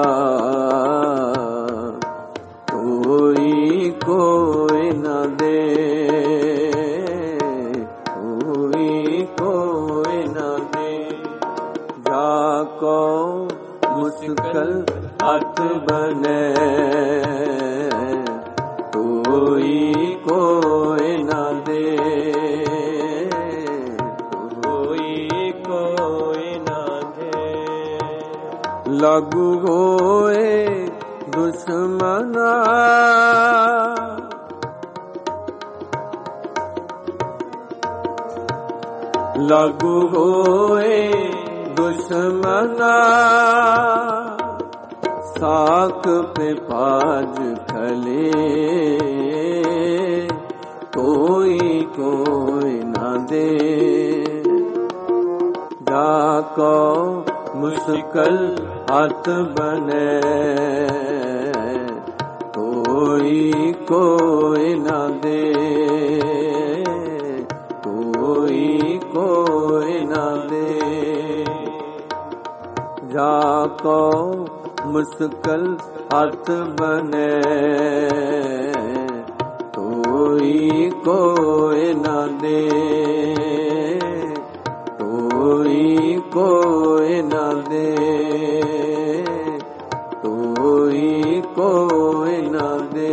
कोई कोई न दे, कोई कोई न दे, जाको मुश्किल अत बने। कोई कोई न दे, कोई कोई न दे, लागू होए दुश्मना। लागू होए दुश्मना, साख पे पाज खले। कोई कोई न दे, जाको मुश्किल अत बने। कोई कोई न दे, कोई कोई न दे, जाको मुश्किल अत बने। कोई कोई न दे, कोई कोई न दे, कोई कोई न दे।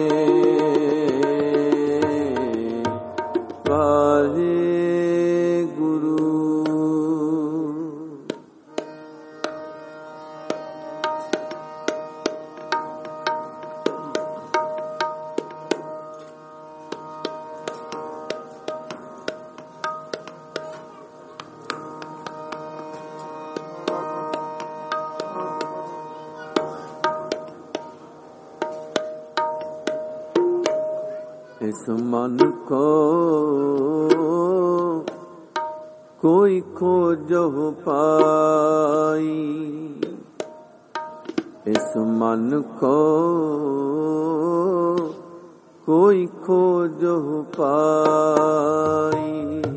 वाहे गुरु। इस मन को कोई खोजो पाई, इस मन को कोई खोजो पाई।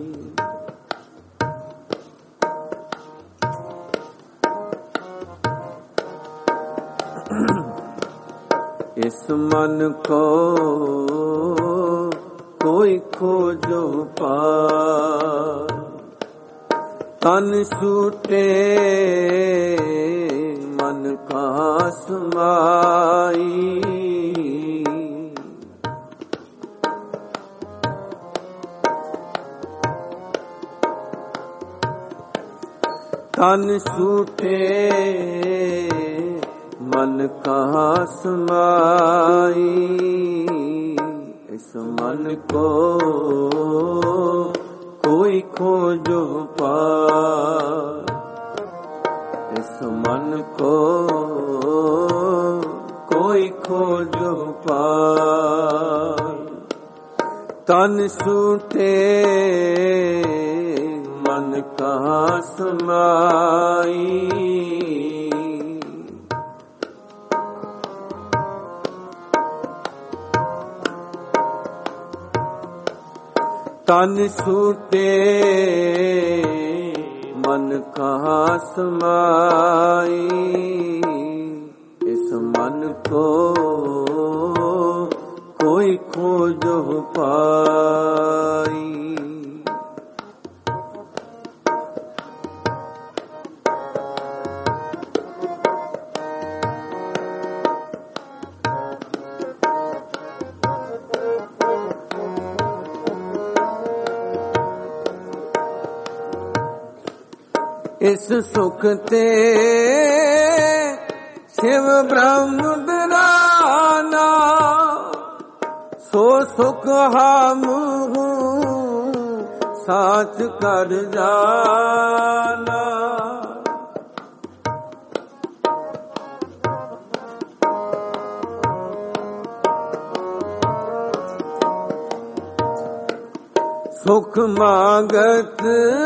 इस मन को कोई खोजो पाई। तन छूटे मन का समाई। तन छूटे मन का समाई। इस मन को कोई खोजो पाई। इस मन को कोई खोजो पाई। तन छूटे मन का समाई। तन छूटे मन का समाई। इस मन को कोई खोजो पाई। इस सुख ते शिव ब्रह्म बिराना। सो सुख हम साच कर जाना। सुख मांगत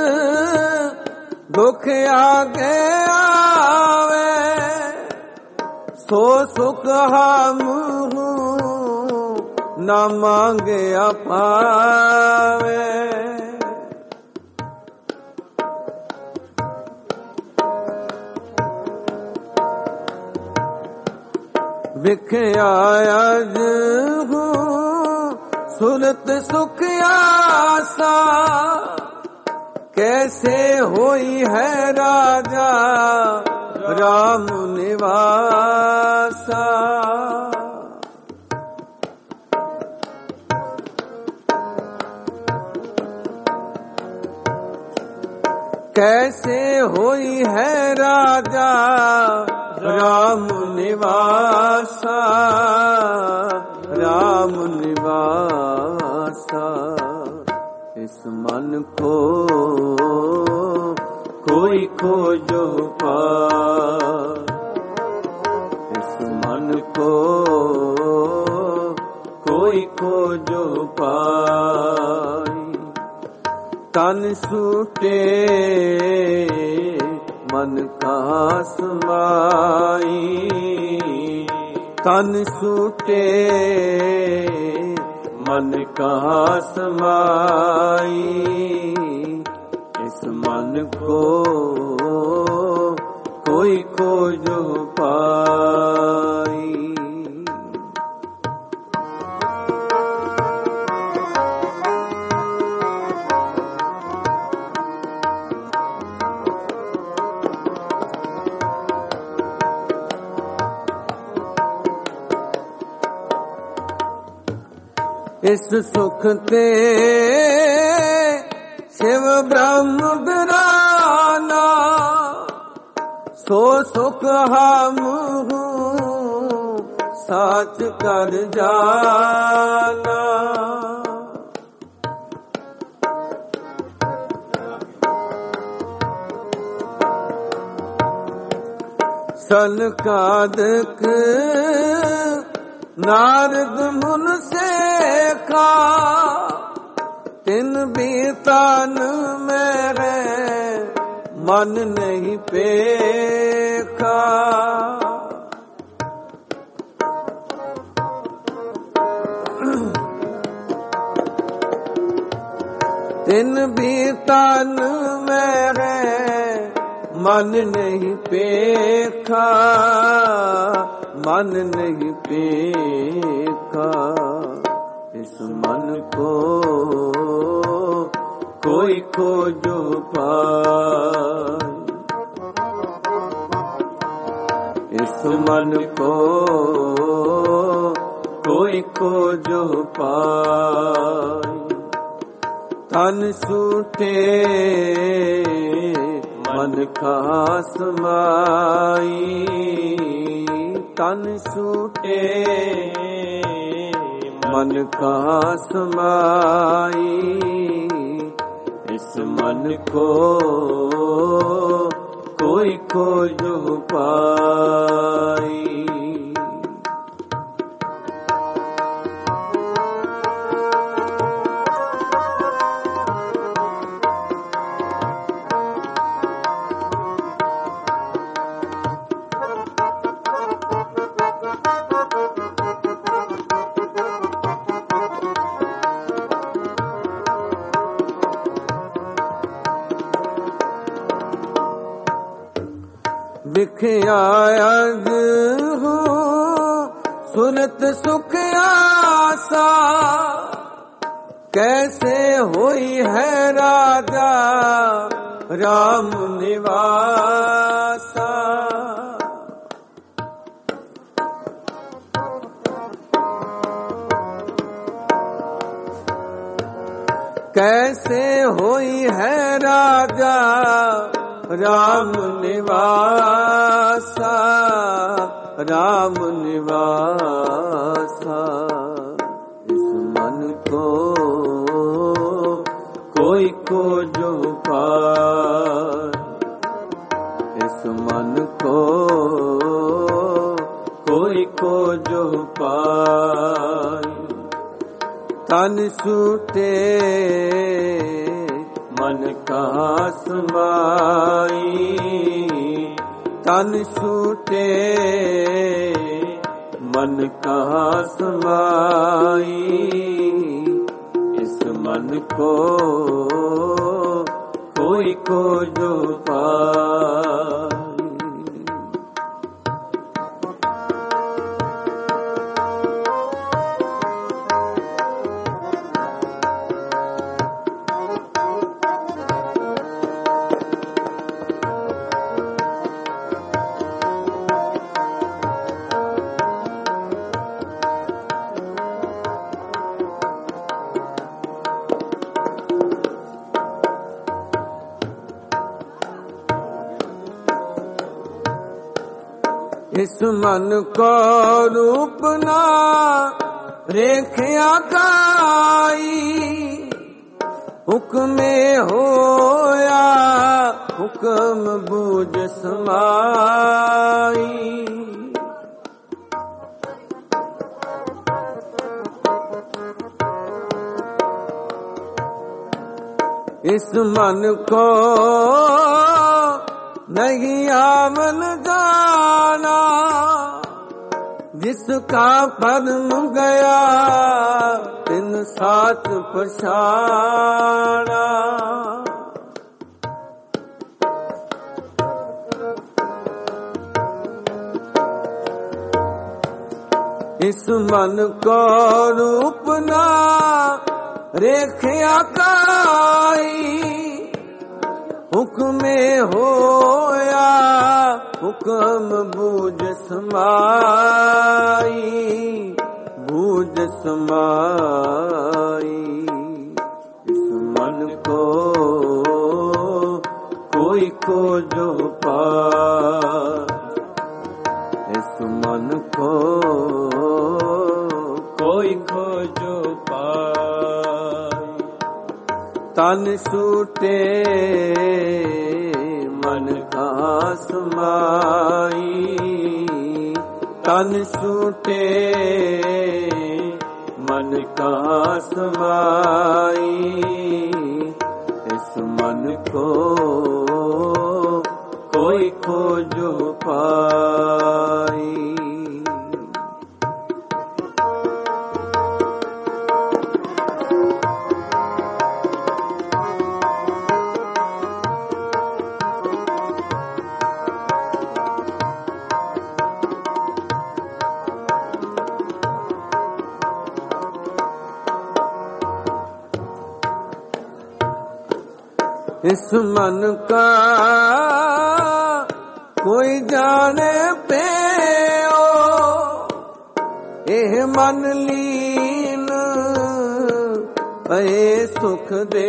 दुख आगे आवे। सो सुख हम न मांगे पावे। विख्या अज सुरत सुख आसा। कैसे होई है राजा राम निवासा। कैसे होई है राजा राम निवासा। राम निवासा। इस मन को कोई खोजो पाई। इस मन को कोई खोजो पाई। तन छूटे मन का समाई। तन छूटे मन का समाई। इस मन को कोई खोजो पाई। इस सुख ते शिव ब्रह्म बिराना। सो सुख हम साच कर जाना। सनकादिक नारद मुन से खा। तिन भी तन मेरे मन नहीं पेखा। तिन भी तन में है मन नहीं पेखा, मन नहीं पेखा। इस मन को कोई खोजो पाए, इस मन को कोई खोजो पाए। तन सूटे मन का समाई, तन सूटे मन का समाई। इस मन को कोई खोजो पाई। बिखयायद हो सुरत सुख आसा, कैसे होई है राजा राम निवासा। कैसे होई है राजा राम निवासा, राम निवासा। इस मन को कोई खोजो पाए, इस मन को कोई खोजो पाए। तन सूटे मन का समाई, तन सूटे मन का समाई। इस मन को कोई खोजो पाए। इस मन को रूप ना रेखिया काई, हुक्मे होया हुक्म बूझ समाई। इस मन को नहीं आमन जाना, जिसका परम गया तिन साथ पछाड़ा। इस मन को रूप ना रेखिया काई, हुक्मे होया हुक्म बूझ समाई, बूझ समाई। इस मन को कोई खोजो पाए, इस मन को कोई खोजो पाए। तन सूटे मन का समाई, तन सूटे मन का समाई। इस मन को कोई खोजो पाई। इस मन का कोई जाने पे एह मन लीन भये सुख दे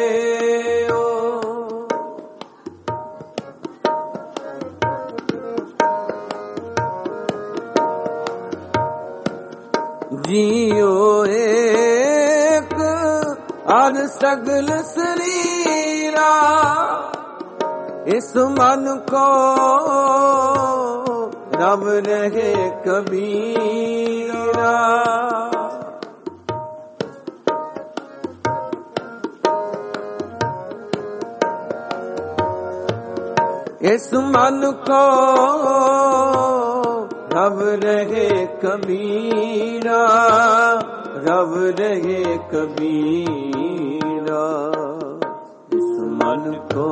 जियो एक और सगल शरीरा इस मन को रब रहे कबीरा इस मन को रब रहे कबीरा रब रहे कबीरा इस मन को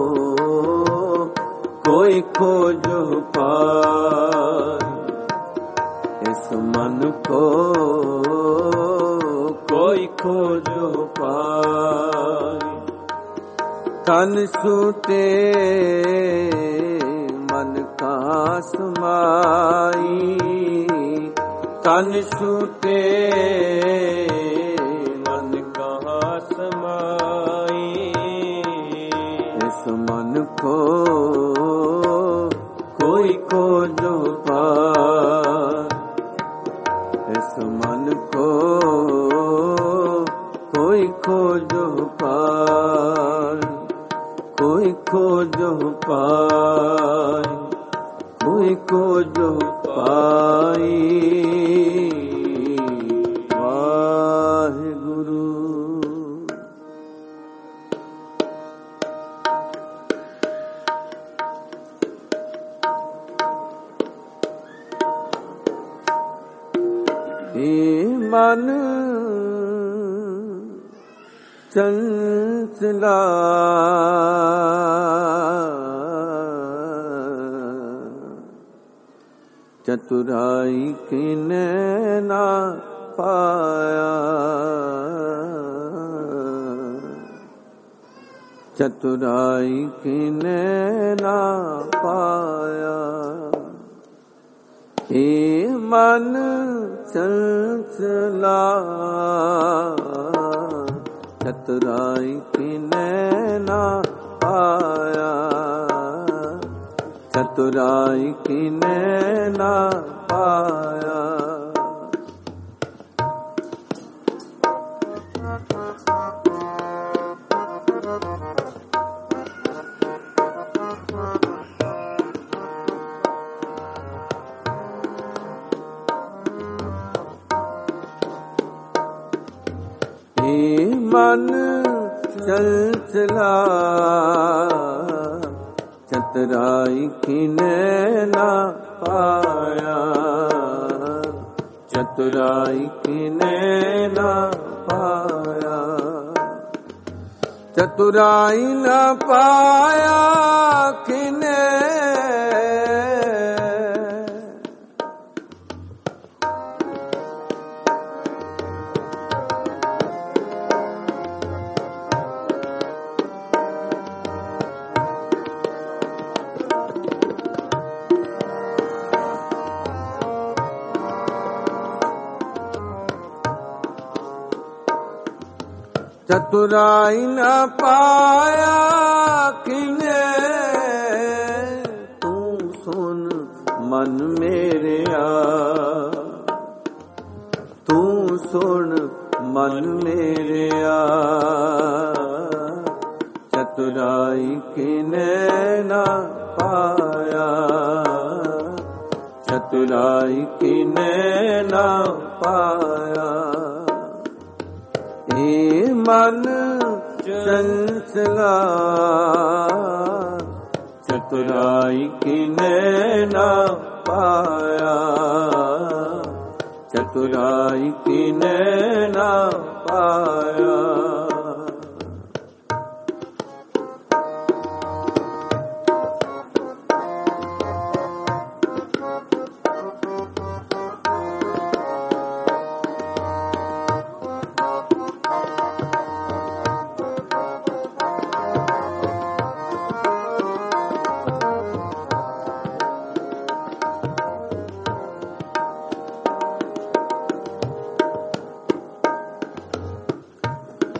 कोई खोजो पाए इस मन को कोई खोजो पाए तन सूते मन का समाई तन सूते मन का समाई इस मन को कोई खोजो पाए इस मन को कोई खोजो पाए कोई खोजो पाए कोई खोजो पाए वाहिगुरु मन चंचला चतुराई किने ना पाया चतुराई किने ना पाया हे मन चंचला चतुराई किने ना पाया चतुराई किने ना पाया मन चंचला चतुराई किने ना पाया चतुराई किने ना पाया चतुराई ना पाया किने चतुराई न पाया किने तू सुन मन मेरे तू सुन मन मेरे चतुराई किने न पाया चतुराई किने न पाया हे मन चंचला चतुराई किने ना पाया चतुराई किने ना पाया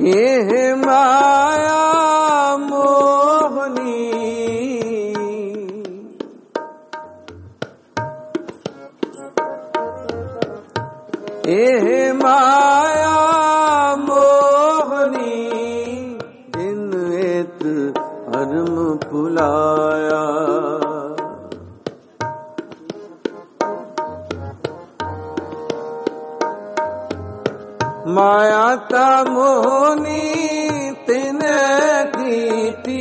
ये माया मोहनी ये माया मोहनी जिन एत हरम भुलाया माया ता मोहनी तिने कीती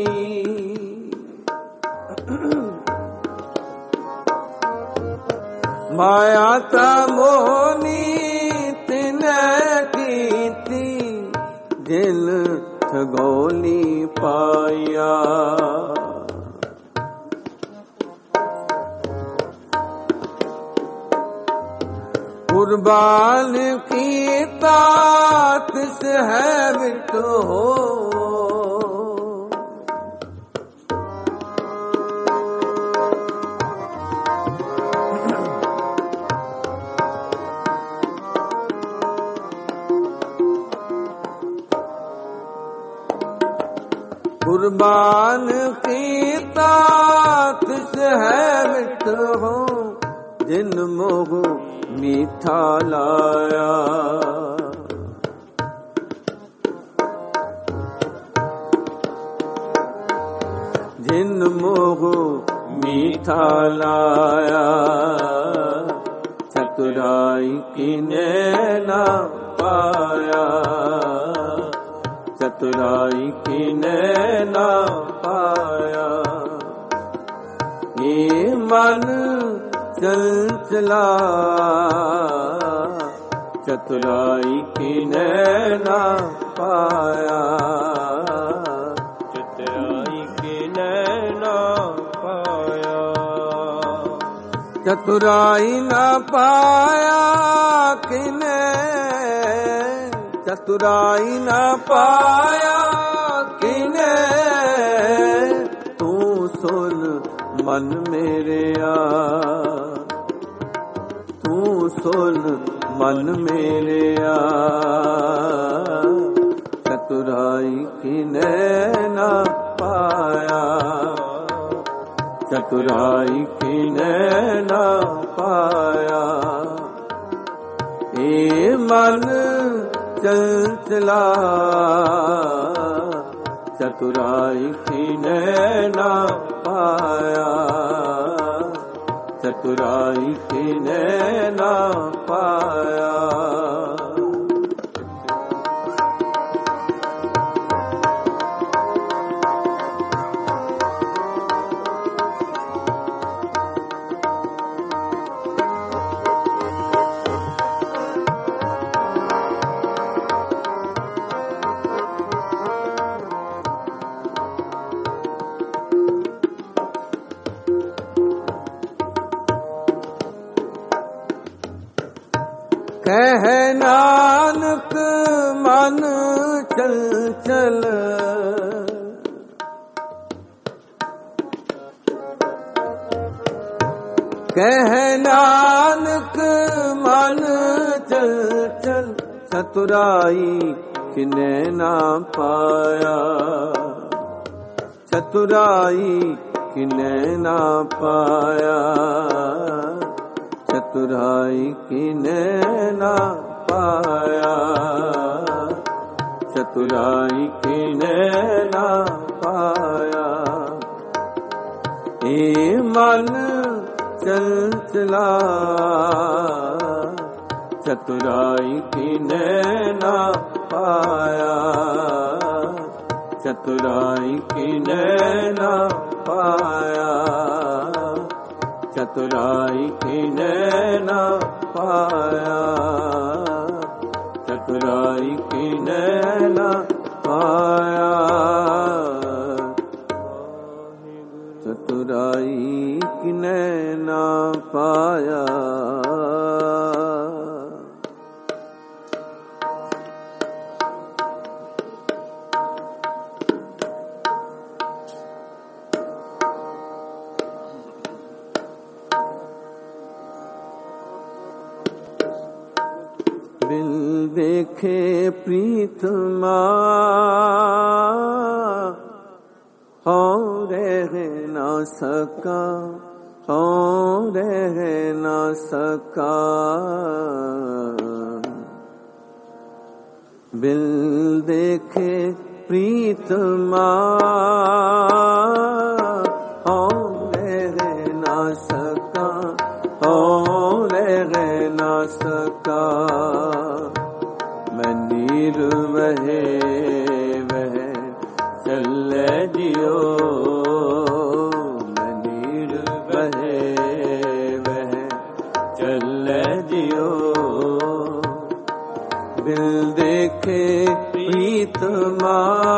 माया ता मोहनी तिने कीती जिन ठगोली पाया कुर्बान की तात से है मिट हो कुर्बान की तात से है मिट हो जिन मोह मीठा लाया जिन मोह मीठा लाया चतुराई किने ना पाया चतुराई किने ना पाया ये मन चंचला चतुराई किने ना पाया चतुराई किने ना पाया चतुराई ना पाया किने चतुराई ना पाया किने तू सुन मन मेरे तू सुन मन मेरे चतुराई किने ना पाया चतुराई किने ना पाया ए मन चंचला चतुराई किने ना पाया चतुराई किने ना पाया कह नानक मन चंचल कह नानक मन चंचल चतुराई किने ना पाया चतुराई किने ना पाया चतुराई किने ना पाया चतुराई किने ना पाया ए मन चंचला चतुराई किने ना पाया चतुराई किने ना पाया चतुराई किने ना पाया चतुराई किने ना पाया चतुराई किने ना पाया देखे प्रीतमा हो रह न सका, हो रह न सका। बिन देखे प्रीतमा हो रह न सका, हो रह न सका। मैं नीर वहे वह चले जियो, मैं नीर वहे वह चले जियो। बिन देखे प्रीतमा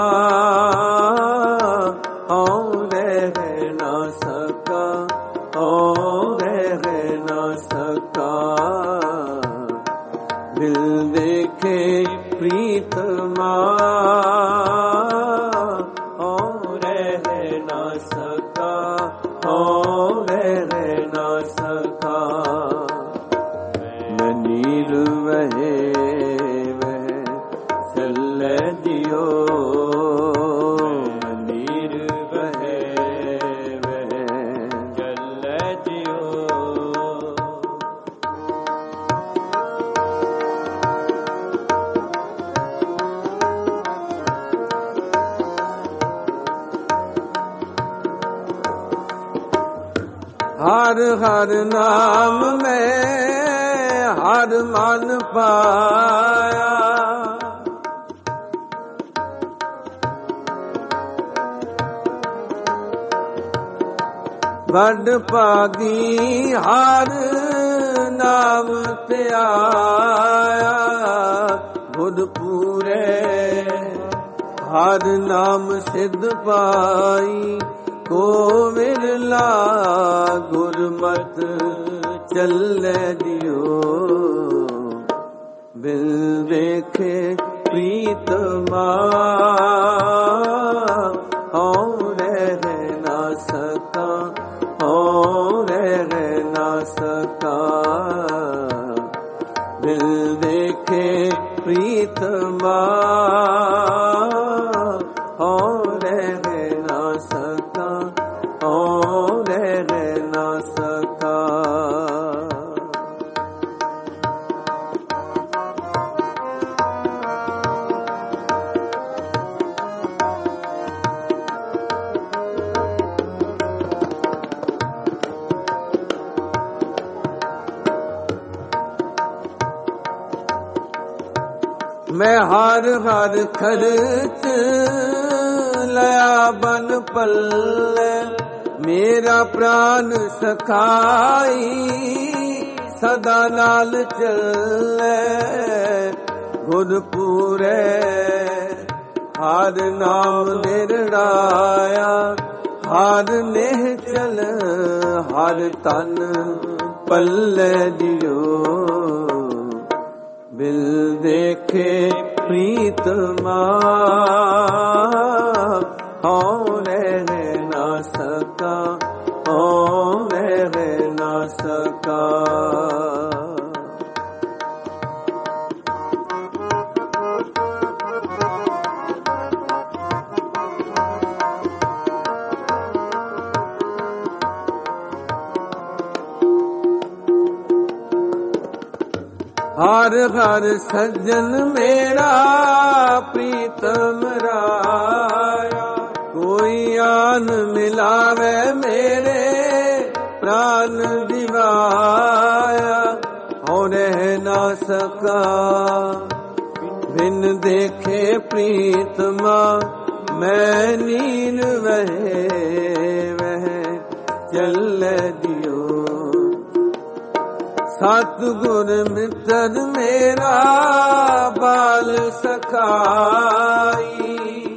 हो रह न सका, हो रह न सका। बिन देखे प्रीतमा हो रह न सका, हो रह न सका। मैं नीर वहे दियो, नीर बहे वह जल दियो। हर हर नाम में हर मन पाया, बड़ भागी हर नाम ते आया। गुर पूरे हर नाम सिद्ध पाई, को विरला गुरमत चले दियो। बिन देखे प्रीतमा हो रह न सका, हो रह न सका। बिन देखे प्रीतमा हो रह न सका, हो रह न सका। मैं हर हर खर्च लया बन पल्ले, मेरा प्राण सखाई सदा नाल चले। गुरपूरे हर नाम निरड़ाया, हर नेह चल हर तन पल्ले दियो। बिन देखे प्रीतमा हो रह न सका, हो रह न सका। हर हर सज्जन मेरा प्रीतम राया, कोई आन मिलावे मेरे प्राण दिवाया। हो रह न सका बिन देखे प्रीतमा, मैं नीर वहे वह चल दियो। सतगुर मित्र मेरा बाल सखाई,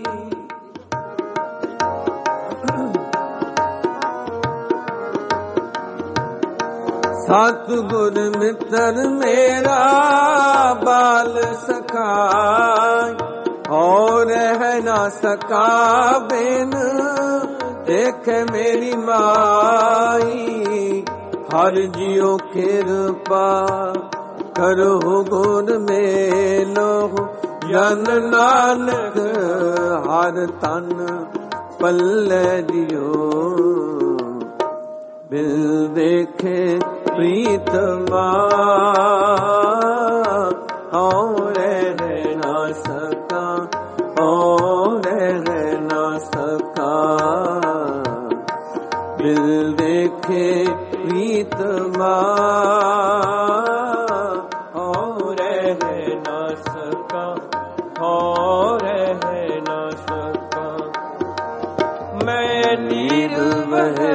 सतगुर मित्र मेरा बाल सखाई। और रह न सका बिन देखे मेरी माई। हर जियो कृपा ਕਰੋ ਗੁਰ ਮੇਲੋ ਜਨ ਨਾਨਕ ਹਰ ਤਨ ਪੱਲੇ ਦਿਓ ਬਿਲ ਦੇਖੇ ਪ੍ਰੀਤਮਾ ਹਉ ਰਹਿ ਨਾ ਸਕਾ ਹਉ ਰਹਿ ਨਾ ਸਕਾ ਬਿਲ ਦੇਖੇ ਪ੍ਰੀਤਮਾ ਹਉ ਰਹਿ ਨਾ ਸਕਾ ਹਉ ਰਹਿ ਨਾ ਸਕਾ ਮੈਂ ਨਿਰਵਹਿ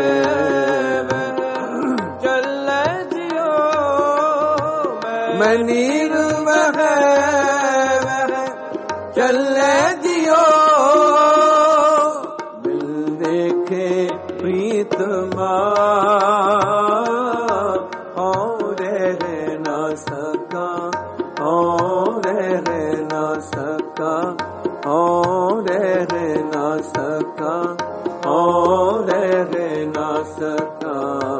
ਮੈਂ ਨਿਰਵਹਿ ਚੱਲੇ ਜਿਉ ਬਿਨ ਦੇਖੇ ਪ੍ਰੀਤਮਾ ਹਉ ਰਹਿ ਨਾ ਸਕਾ ਹਉ ਰਹਿ ਨਾ ਸਕਾ ਹਉ ਰਹਿ ਨਾ ਸਕਾ ਹਉ ਰਹਿ ਨਾ ਸਕਾ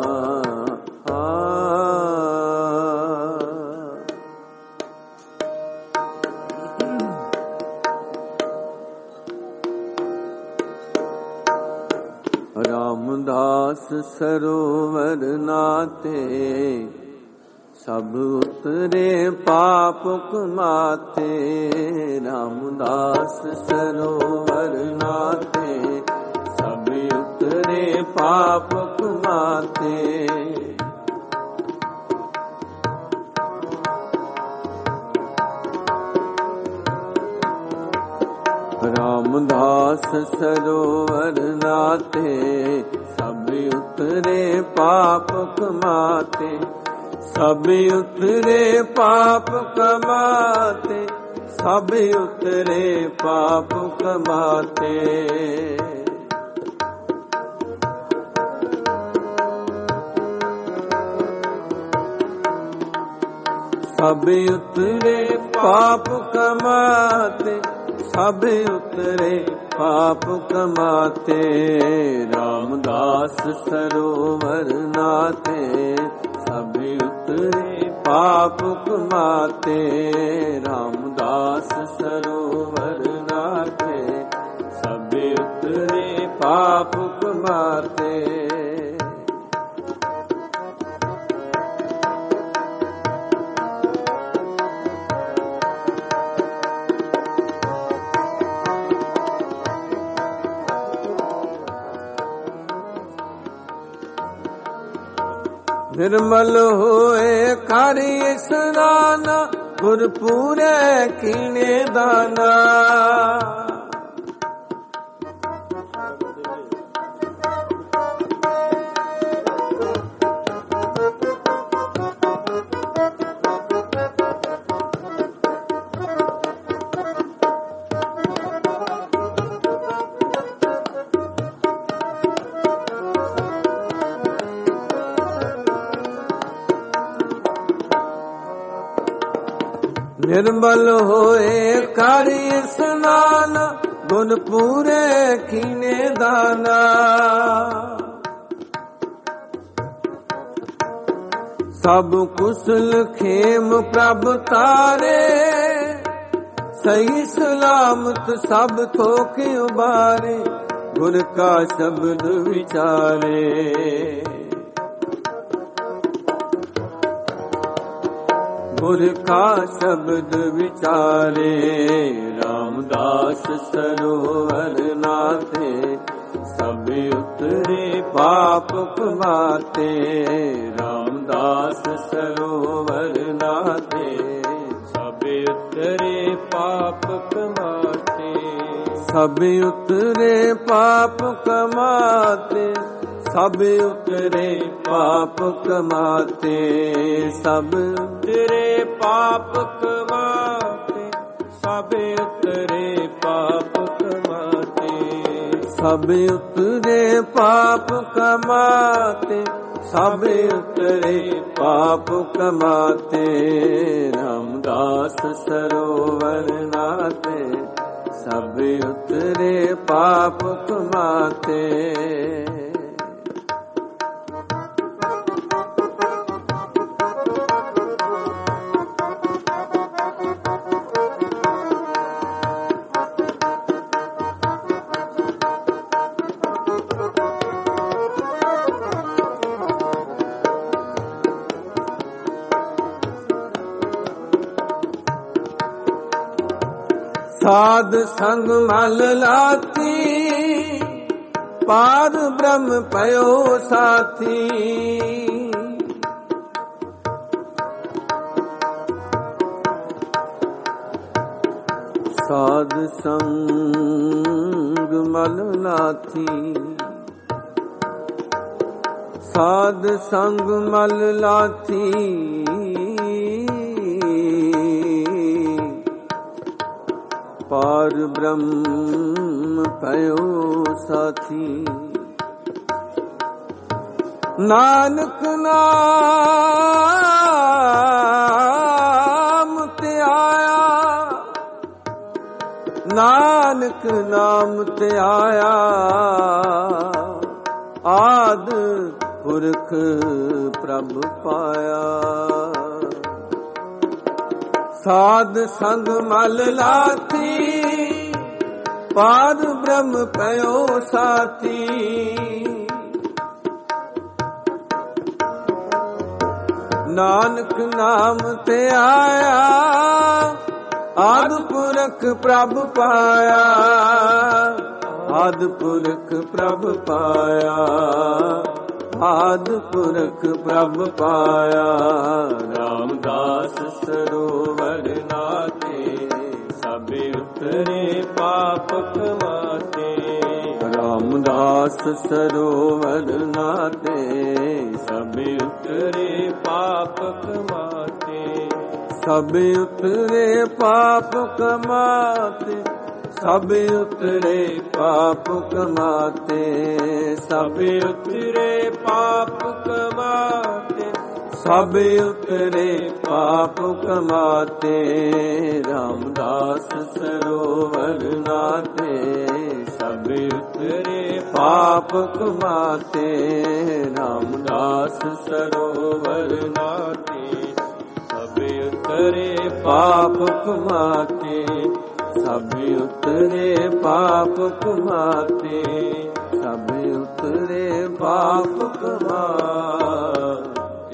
ਰਾਮਦਾਸ ਸਰੋਵਰ ਨਾਤੇ ਸਭ ਉਤਰੇ ਪਾਪ ਕਮਾਤੇ ਰਾਮਦਾਸ ਸਰੋਵਰ ਨਾਤੇ ਸਭ ਉਤਰੇ ਪਾਪ ਕਮਾਤੇ ਰਾਮਦਾਸ ਸਰੋਵਰ ਨਾਤੇ ਸਭ ਉਤਰੇ ਪਾਪ ਕਮਾਤੇ ਸਭ ਉਤਰੇ ਪਾਪ ਕਮਾਤੇ ਸਭ ਉਤਰੇ ਪਾਪ ਕਮਾਤੇ ਸਭ ਉਤਰੇ ਪਾਪ ਕਮਾਤੇ ਸਭ ਉਤਰੇ ਪਾਪ ਕਮਾਤੇ ਰਾਮਦਾਸ ਸਰੋਵਰ ਨਾਤੇ ਸਭ ਉਤਰੇ ਪਾਪ ਕਮਾਤੇ ਰਾਮਦਾਸ ਸਰੋਵਰ ਨਾਤੇ ਸਭ ਉਤਰੇ ਪਾਪ ਕਮਾਤੇ ਨਿਰਮਲ ਹੋਏ ਕਰ ਇਸਨਾਨ ਗੁਰ ਪੂਰੇ ਕੀਨੇ ਦਾਨਾ ਨਿਰਮਲ ਹੋਏ ਕਰ ਇਸਨਾਨ ਗੁਣ ਪੂਰੇ ਕੀਨੇ ਦਾਨਾ ਸਭ ਕੁਸਲ ਖੇਮ ਪ੍ਰਭ ਤਾਰੇ ਸਹੀ ਸਲਾਮਤ ਸਭ ਥੋਕ ਉਬਾਰੇ ਗੁਰ ਕਾ ਸ਼ਬਦ ਵਿਚਾਰੇ ਗੁਰ ਕਾ ਸ਼ਬਦ ਵਿਚਾਰੇ ਰਾਮਦਾਸ ਸਰੋਵਰ ਨਾਤੇ ਸਭ ਉਤਰੇ ਪਾਪ ਕਮਾਤੇ ਰਾਮਦਾਸ ਸਰੋਵਰ ਨਾਤੇ ਸਭ ਉਤਰੇ ਪਾਪ ਕਮਾਤੇ ਸਭ ਉਤਰੇ ਪਾਪ ਕਮਾਤੇ ਸਭ ਉਤਰੇ ਪਾਪ ਕਮਾਤੇ ਸਭ ਉਤਰੇ ਪਾਪ ਕਮਾਤੇ ਸਭ ਉਤਰੇ ਪਾਪ ਕਮਾਤੇ ਸਭ ਉਤਰੇ ਪਾਪ ਕਮਾਤੇ ਸਭ ਉਤਰੇ ਪਾਪ ਕਮਾਤੇ ਰਾਮਦਾਸ ਸਰੋਵਰ ਨਾਤੇ ਸਭ ਉਤਰੇ ਪਾਪ ਕਮਾਤੇ ਸਾਧ ਸੰਗ ਮਲ ਲਾਤੀ, ਪਾਰ ਬ੍ਰਹਮ ਪਇਓ ਸਾਥੀ। ਸਾਧ ਸੰਗ ਮਲ ਲਾਥੀ, ਸਾਧ ਸੰਗ ਮਲ ਲਾਥੀ, ਪਾਰ ਬ੍ਰਹਮ ਪਇਓ ਸਾਥੀ। ਨਾਨਕ ਨਾਮ ਤੇ ਆਇਆ, ਨਾਨਕ ਨਾਮ ਤੇ ਆਇਆ, ਆਦ ਪੁਰਖ ਪ੍ਰਭ ਪਾਇਆ। ਸਾਧ ਸੰਗ ਮਲ ਲਾਥੀ, ਪਾਰ ਬ੍ਰਹਮ ਪਇਓ ਸਾਥੀ। ਨਾਨਕ ਨਾਮ ਤੇ ਆਇਆ, ਆਦ ਪੁਰਖ ਪ੍ਰਭ ਪਾਇਆ, ਆਦ ਪੁਰਖ ਪ੍ਰਭ ਪਾਇਆ, ਆਦ ਪੁਰਖ ਪ੍ਰਭ ਪਾਇਆ। ਰਾਮਦਾਸ ਸਰੋਵਰ ਨਾਤੇ, ਸਭੇ ਉਤਰੇ ਪਾਪ ਕਮਾਤੇ। ਰਾਮਦਾਸ ਸਰੋਵਰ ਨਾਤੇ, ਸਭੇ ਉਤਰੇ ਪਾਪ ਕਮਾਤੇ। ਸਭੇ ਉਤਰੇ ਪਾਪ ਕਮਾਤੇ, ਸਭੇ ਉਤਰੇ ਪਾਪ ਕਮਾਤੇ। ਸਭੇ ਉਤਰੇ ਪਾਪ ਕਮਾਤੇ, ਸਭੇ ਉਤਰੇ ਪਾਪ ਕਮਾਤੇ। ਰਾਮਦਾਸ ਸਰੋਵਰ ਨਾਤੇ, ਸਭੇ ਉਤਰੇ ਪਾਪ ਕਮਾਤੇ। ਰਾਮਦਾਸ ਸਰੋਵਰ ਨਾਤੇ, ਸਭੇ ਉਤਰੇ ਪਾਪ ਕਮਾਤੇ। ਸਭੇ ਉਤਰੇ ਪਾਪ ਕਮਾਤੇ, ਸਭੇ ਉਤਰੇ ਪਾਪ ਕਮਾਤੇ।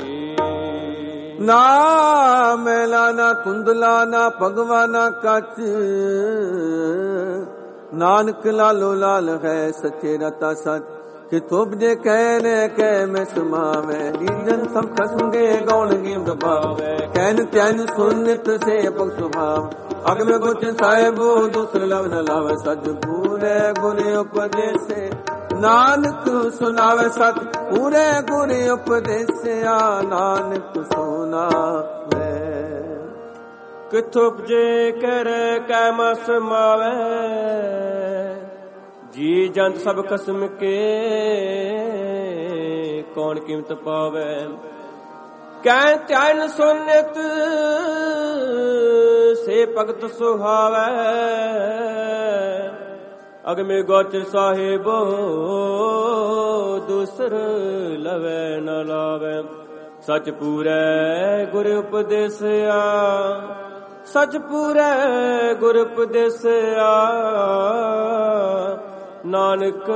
ਨਾ ਮੈਲਾ ਨਾ ਕੁੰਦਲਾ ਨਾ ਭਗਵਾ ਨਾ ਕੱਚ, ਨਾਨਕ ਲਾਲੋ ਲਾਲ ਹੈ ਸੱਚੇ ਰਤਾ ਸੱਚ। ਕਿ ਤੁਬਜੇ ਕਹਿ ਕਹਿ ਮੈਂ ਸਮਾਵੇ, ਨੀਜਨ ਸਭ ਖਸਮਗੇ ਗੌਣ ਗੀਮ ਦਬਾਵੇ। ਕਹਿਨ ਤਿਆਨ ਸੁਨਿਤ ਸੇ ਪਗ ਸੁਭਾਵ, ਅਗਮ ਗੁਚ ਸਾਹਿਬੋ ਦੂਸਰ ਲਵ ਨ ਲਾਵੇ। ਸਚ ਪੂਰੇ ਗੁਰ ਉਪਦੇਸੇ, ਨਾਨਕ ਸੁਨਾਵੇ ਸਚ ਪੂਰੇ ਗੁਰ ਉਪਦੇਸਿਆ। ਨਾਨਕ ਸੁਨਾਵੇ ਕਿਥੋਂ ਉਪਜੇ ਕਰ ਕੈ ਮਸ ਮਾਵੇ। ਜੀ ਜੰਤ ਸਭ ਕਸਮ ਕੇ, ਕੌਣ ਕੀਮਤ ਪਾਵੇ। ਕਹਿ ਧਿਆਨ ਸੁਨਿਤ ਸੇ ਭਗਤ ਸੁਹਾਵੇ। ਅਗਮੇ ਗੋਚਰ ਸਾਹਿਬੋ ਦੂਸਰ ਲਵੇ ਨ ਲਾਵੇ। ਸਚ ਪੂਰੈ ਗੁਰ ਉਪਦੇਸਿਆ, ਸਚ ਪੂਰੈ ਗੁਰ ਉਪਦੇਸਿਆ। ਨਾਨਕ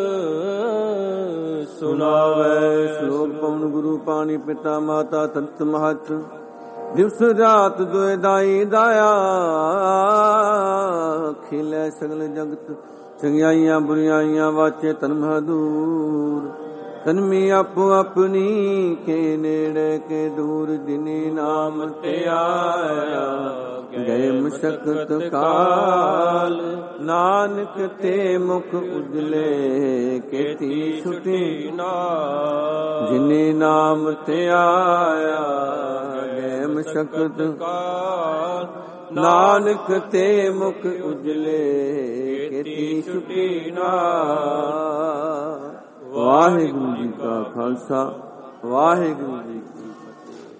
ਸੁਨਾਵੇ। ਸ਼ਲੋਕ ਪਵਨ ਗੁਰੂ ਪਾਣੀ ਪਿਤਾ ਮਾਤਾ ਤਤ ਮਹਤ। ਦਿਵਸ ਰਾਤ ਦੁਇ ਦਾਈ ਦਾਇਆ, ਖਿਲੇ ਸਗਲ ਜਗਤ। ਚੰਗਿਆਈਆਂ ਬੁਰੀਆਈਆਂ ਵਾਚੇ ਤਨ ਮਹਦੂਰ। ਤਨਮੀ ਆਪੋ ਆਪਣੀ ਕੇ ਨੇੜੇ ਕੇ ਦੂਰ। ਜਿਨੇ ਨਾਮ ਤੇ ਆਇਆ ਗਏ ਮਸ਼ਕਤ ਕਾਲ। ਨਾਨਕ ਤੇ ਮੁਖ ਉਜਲੇ ਕੀਤੀ ਛੁਟੀ ਨਾਲ। ਜਿਨੇ ਨਾਮ ਤੇ ਆਇਆ ਗਏ ਮਸ਼ਕਤ ਕਾਲ। ਨਾਨਕ ਤੇ ਮੁਖ ਉਜਲੇ ਕੀਤੀ ਛੁਟੀ ਨਾਲ। ਵਾਹਿਗੁਰੂ ਜੀ ਕਾ ਖਾਲਸਾ, ਵਾਹਿਗੁਰੂ ਜੀ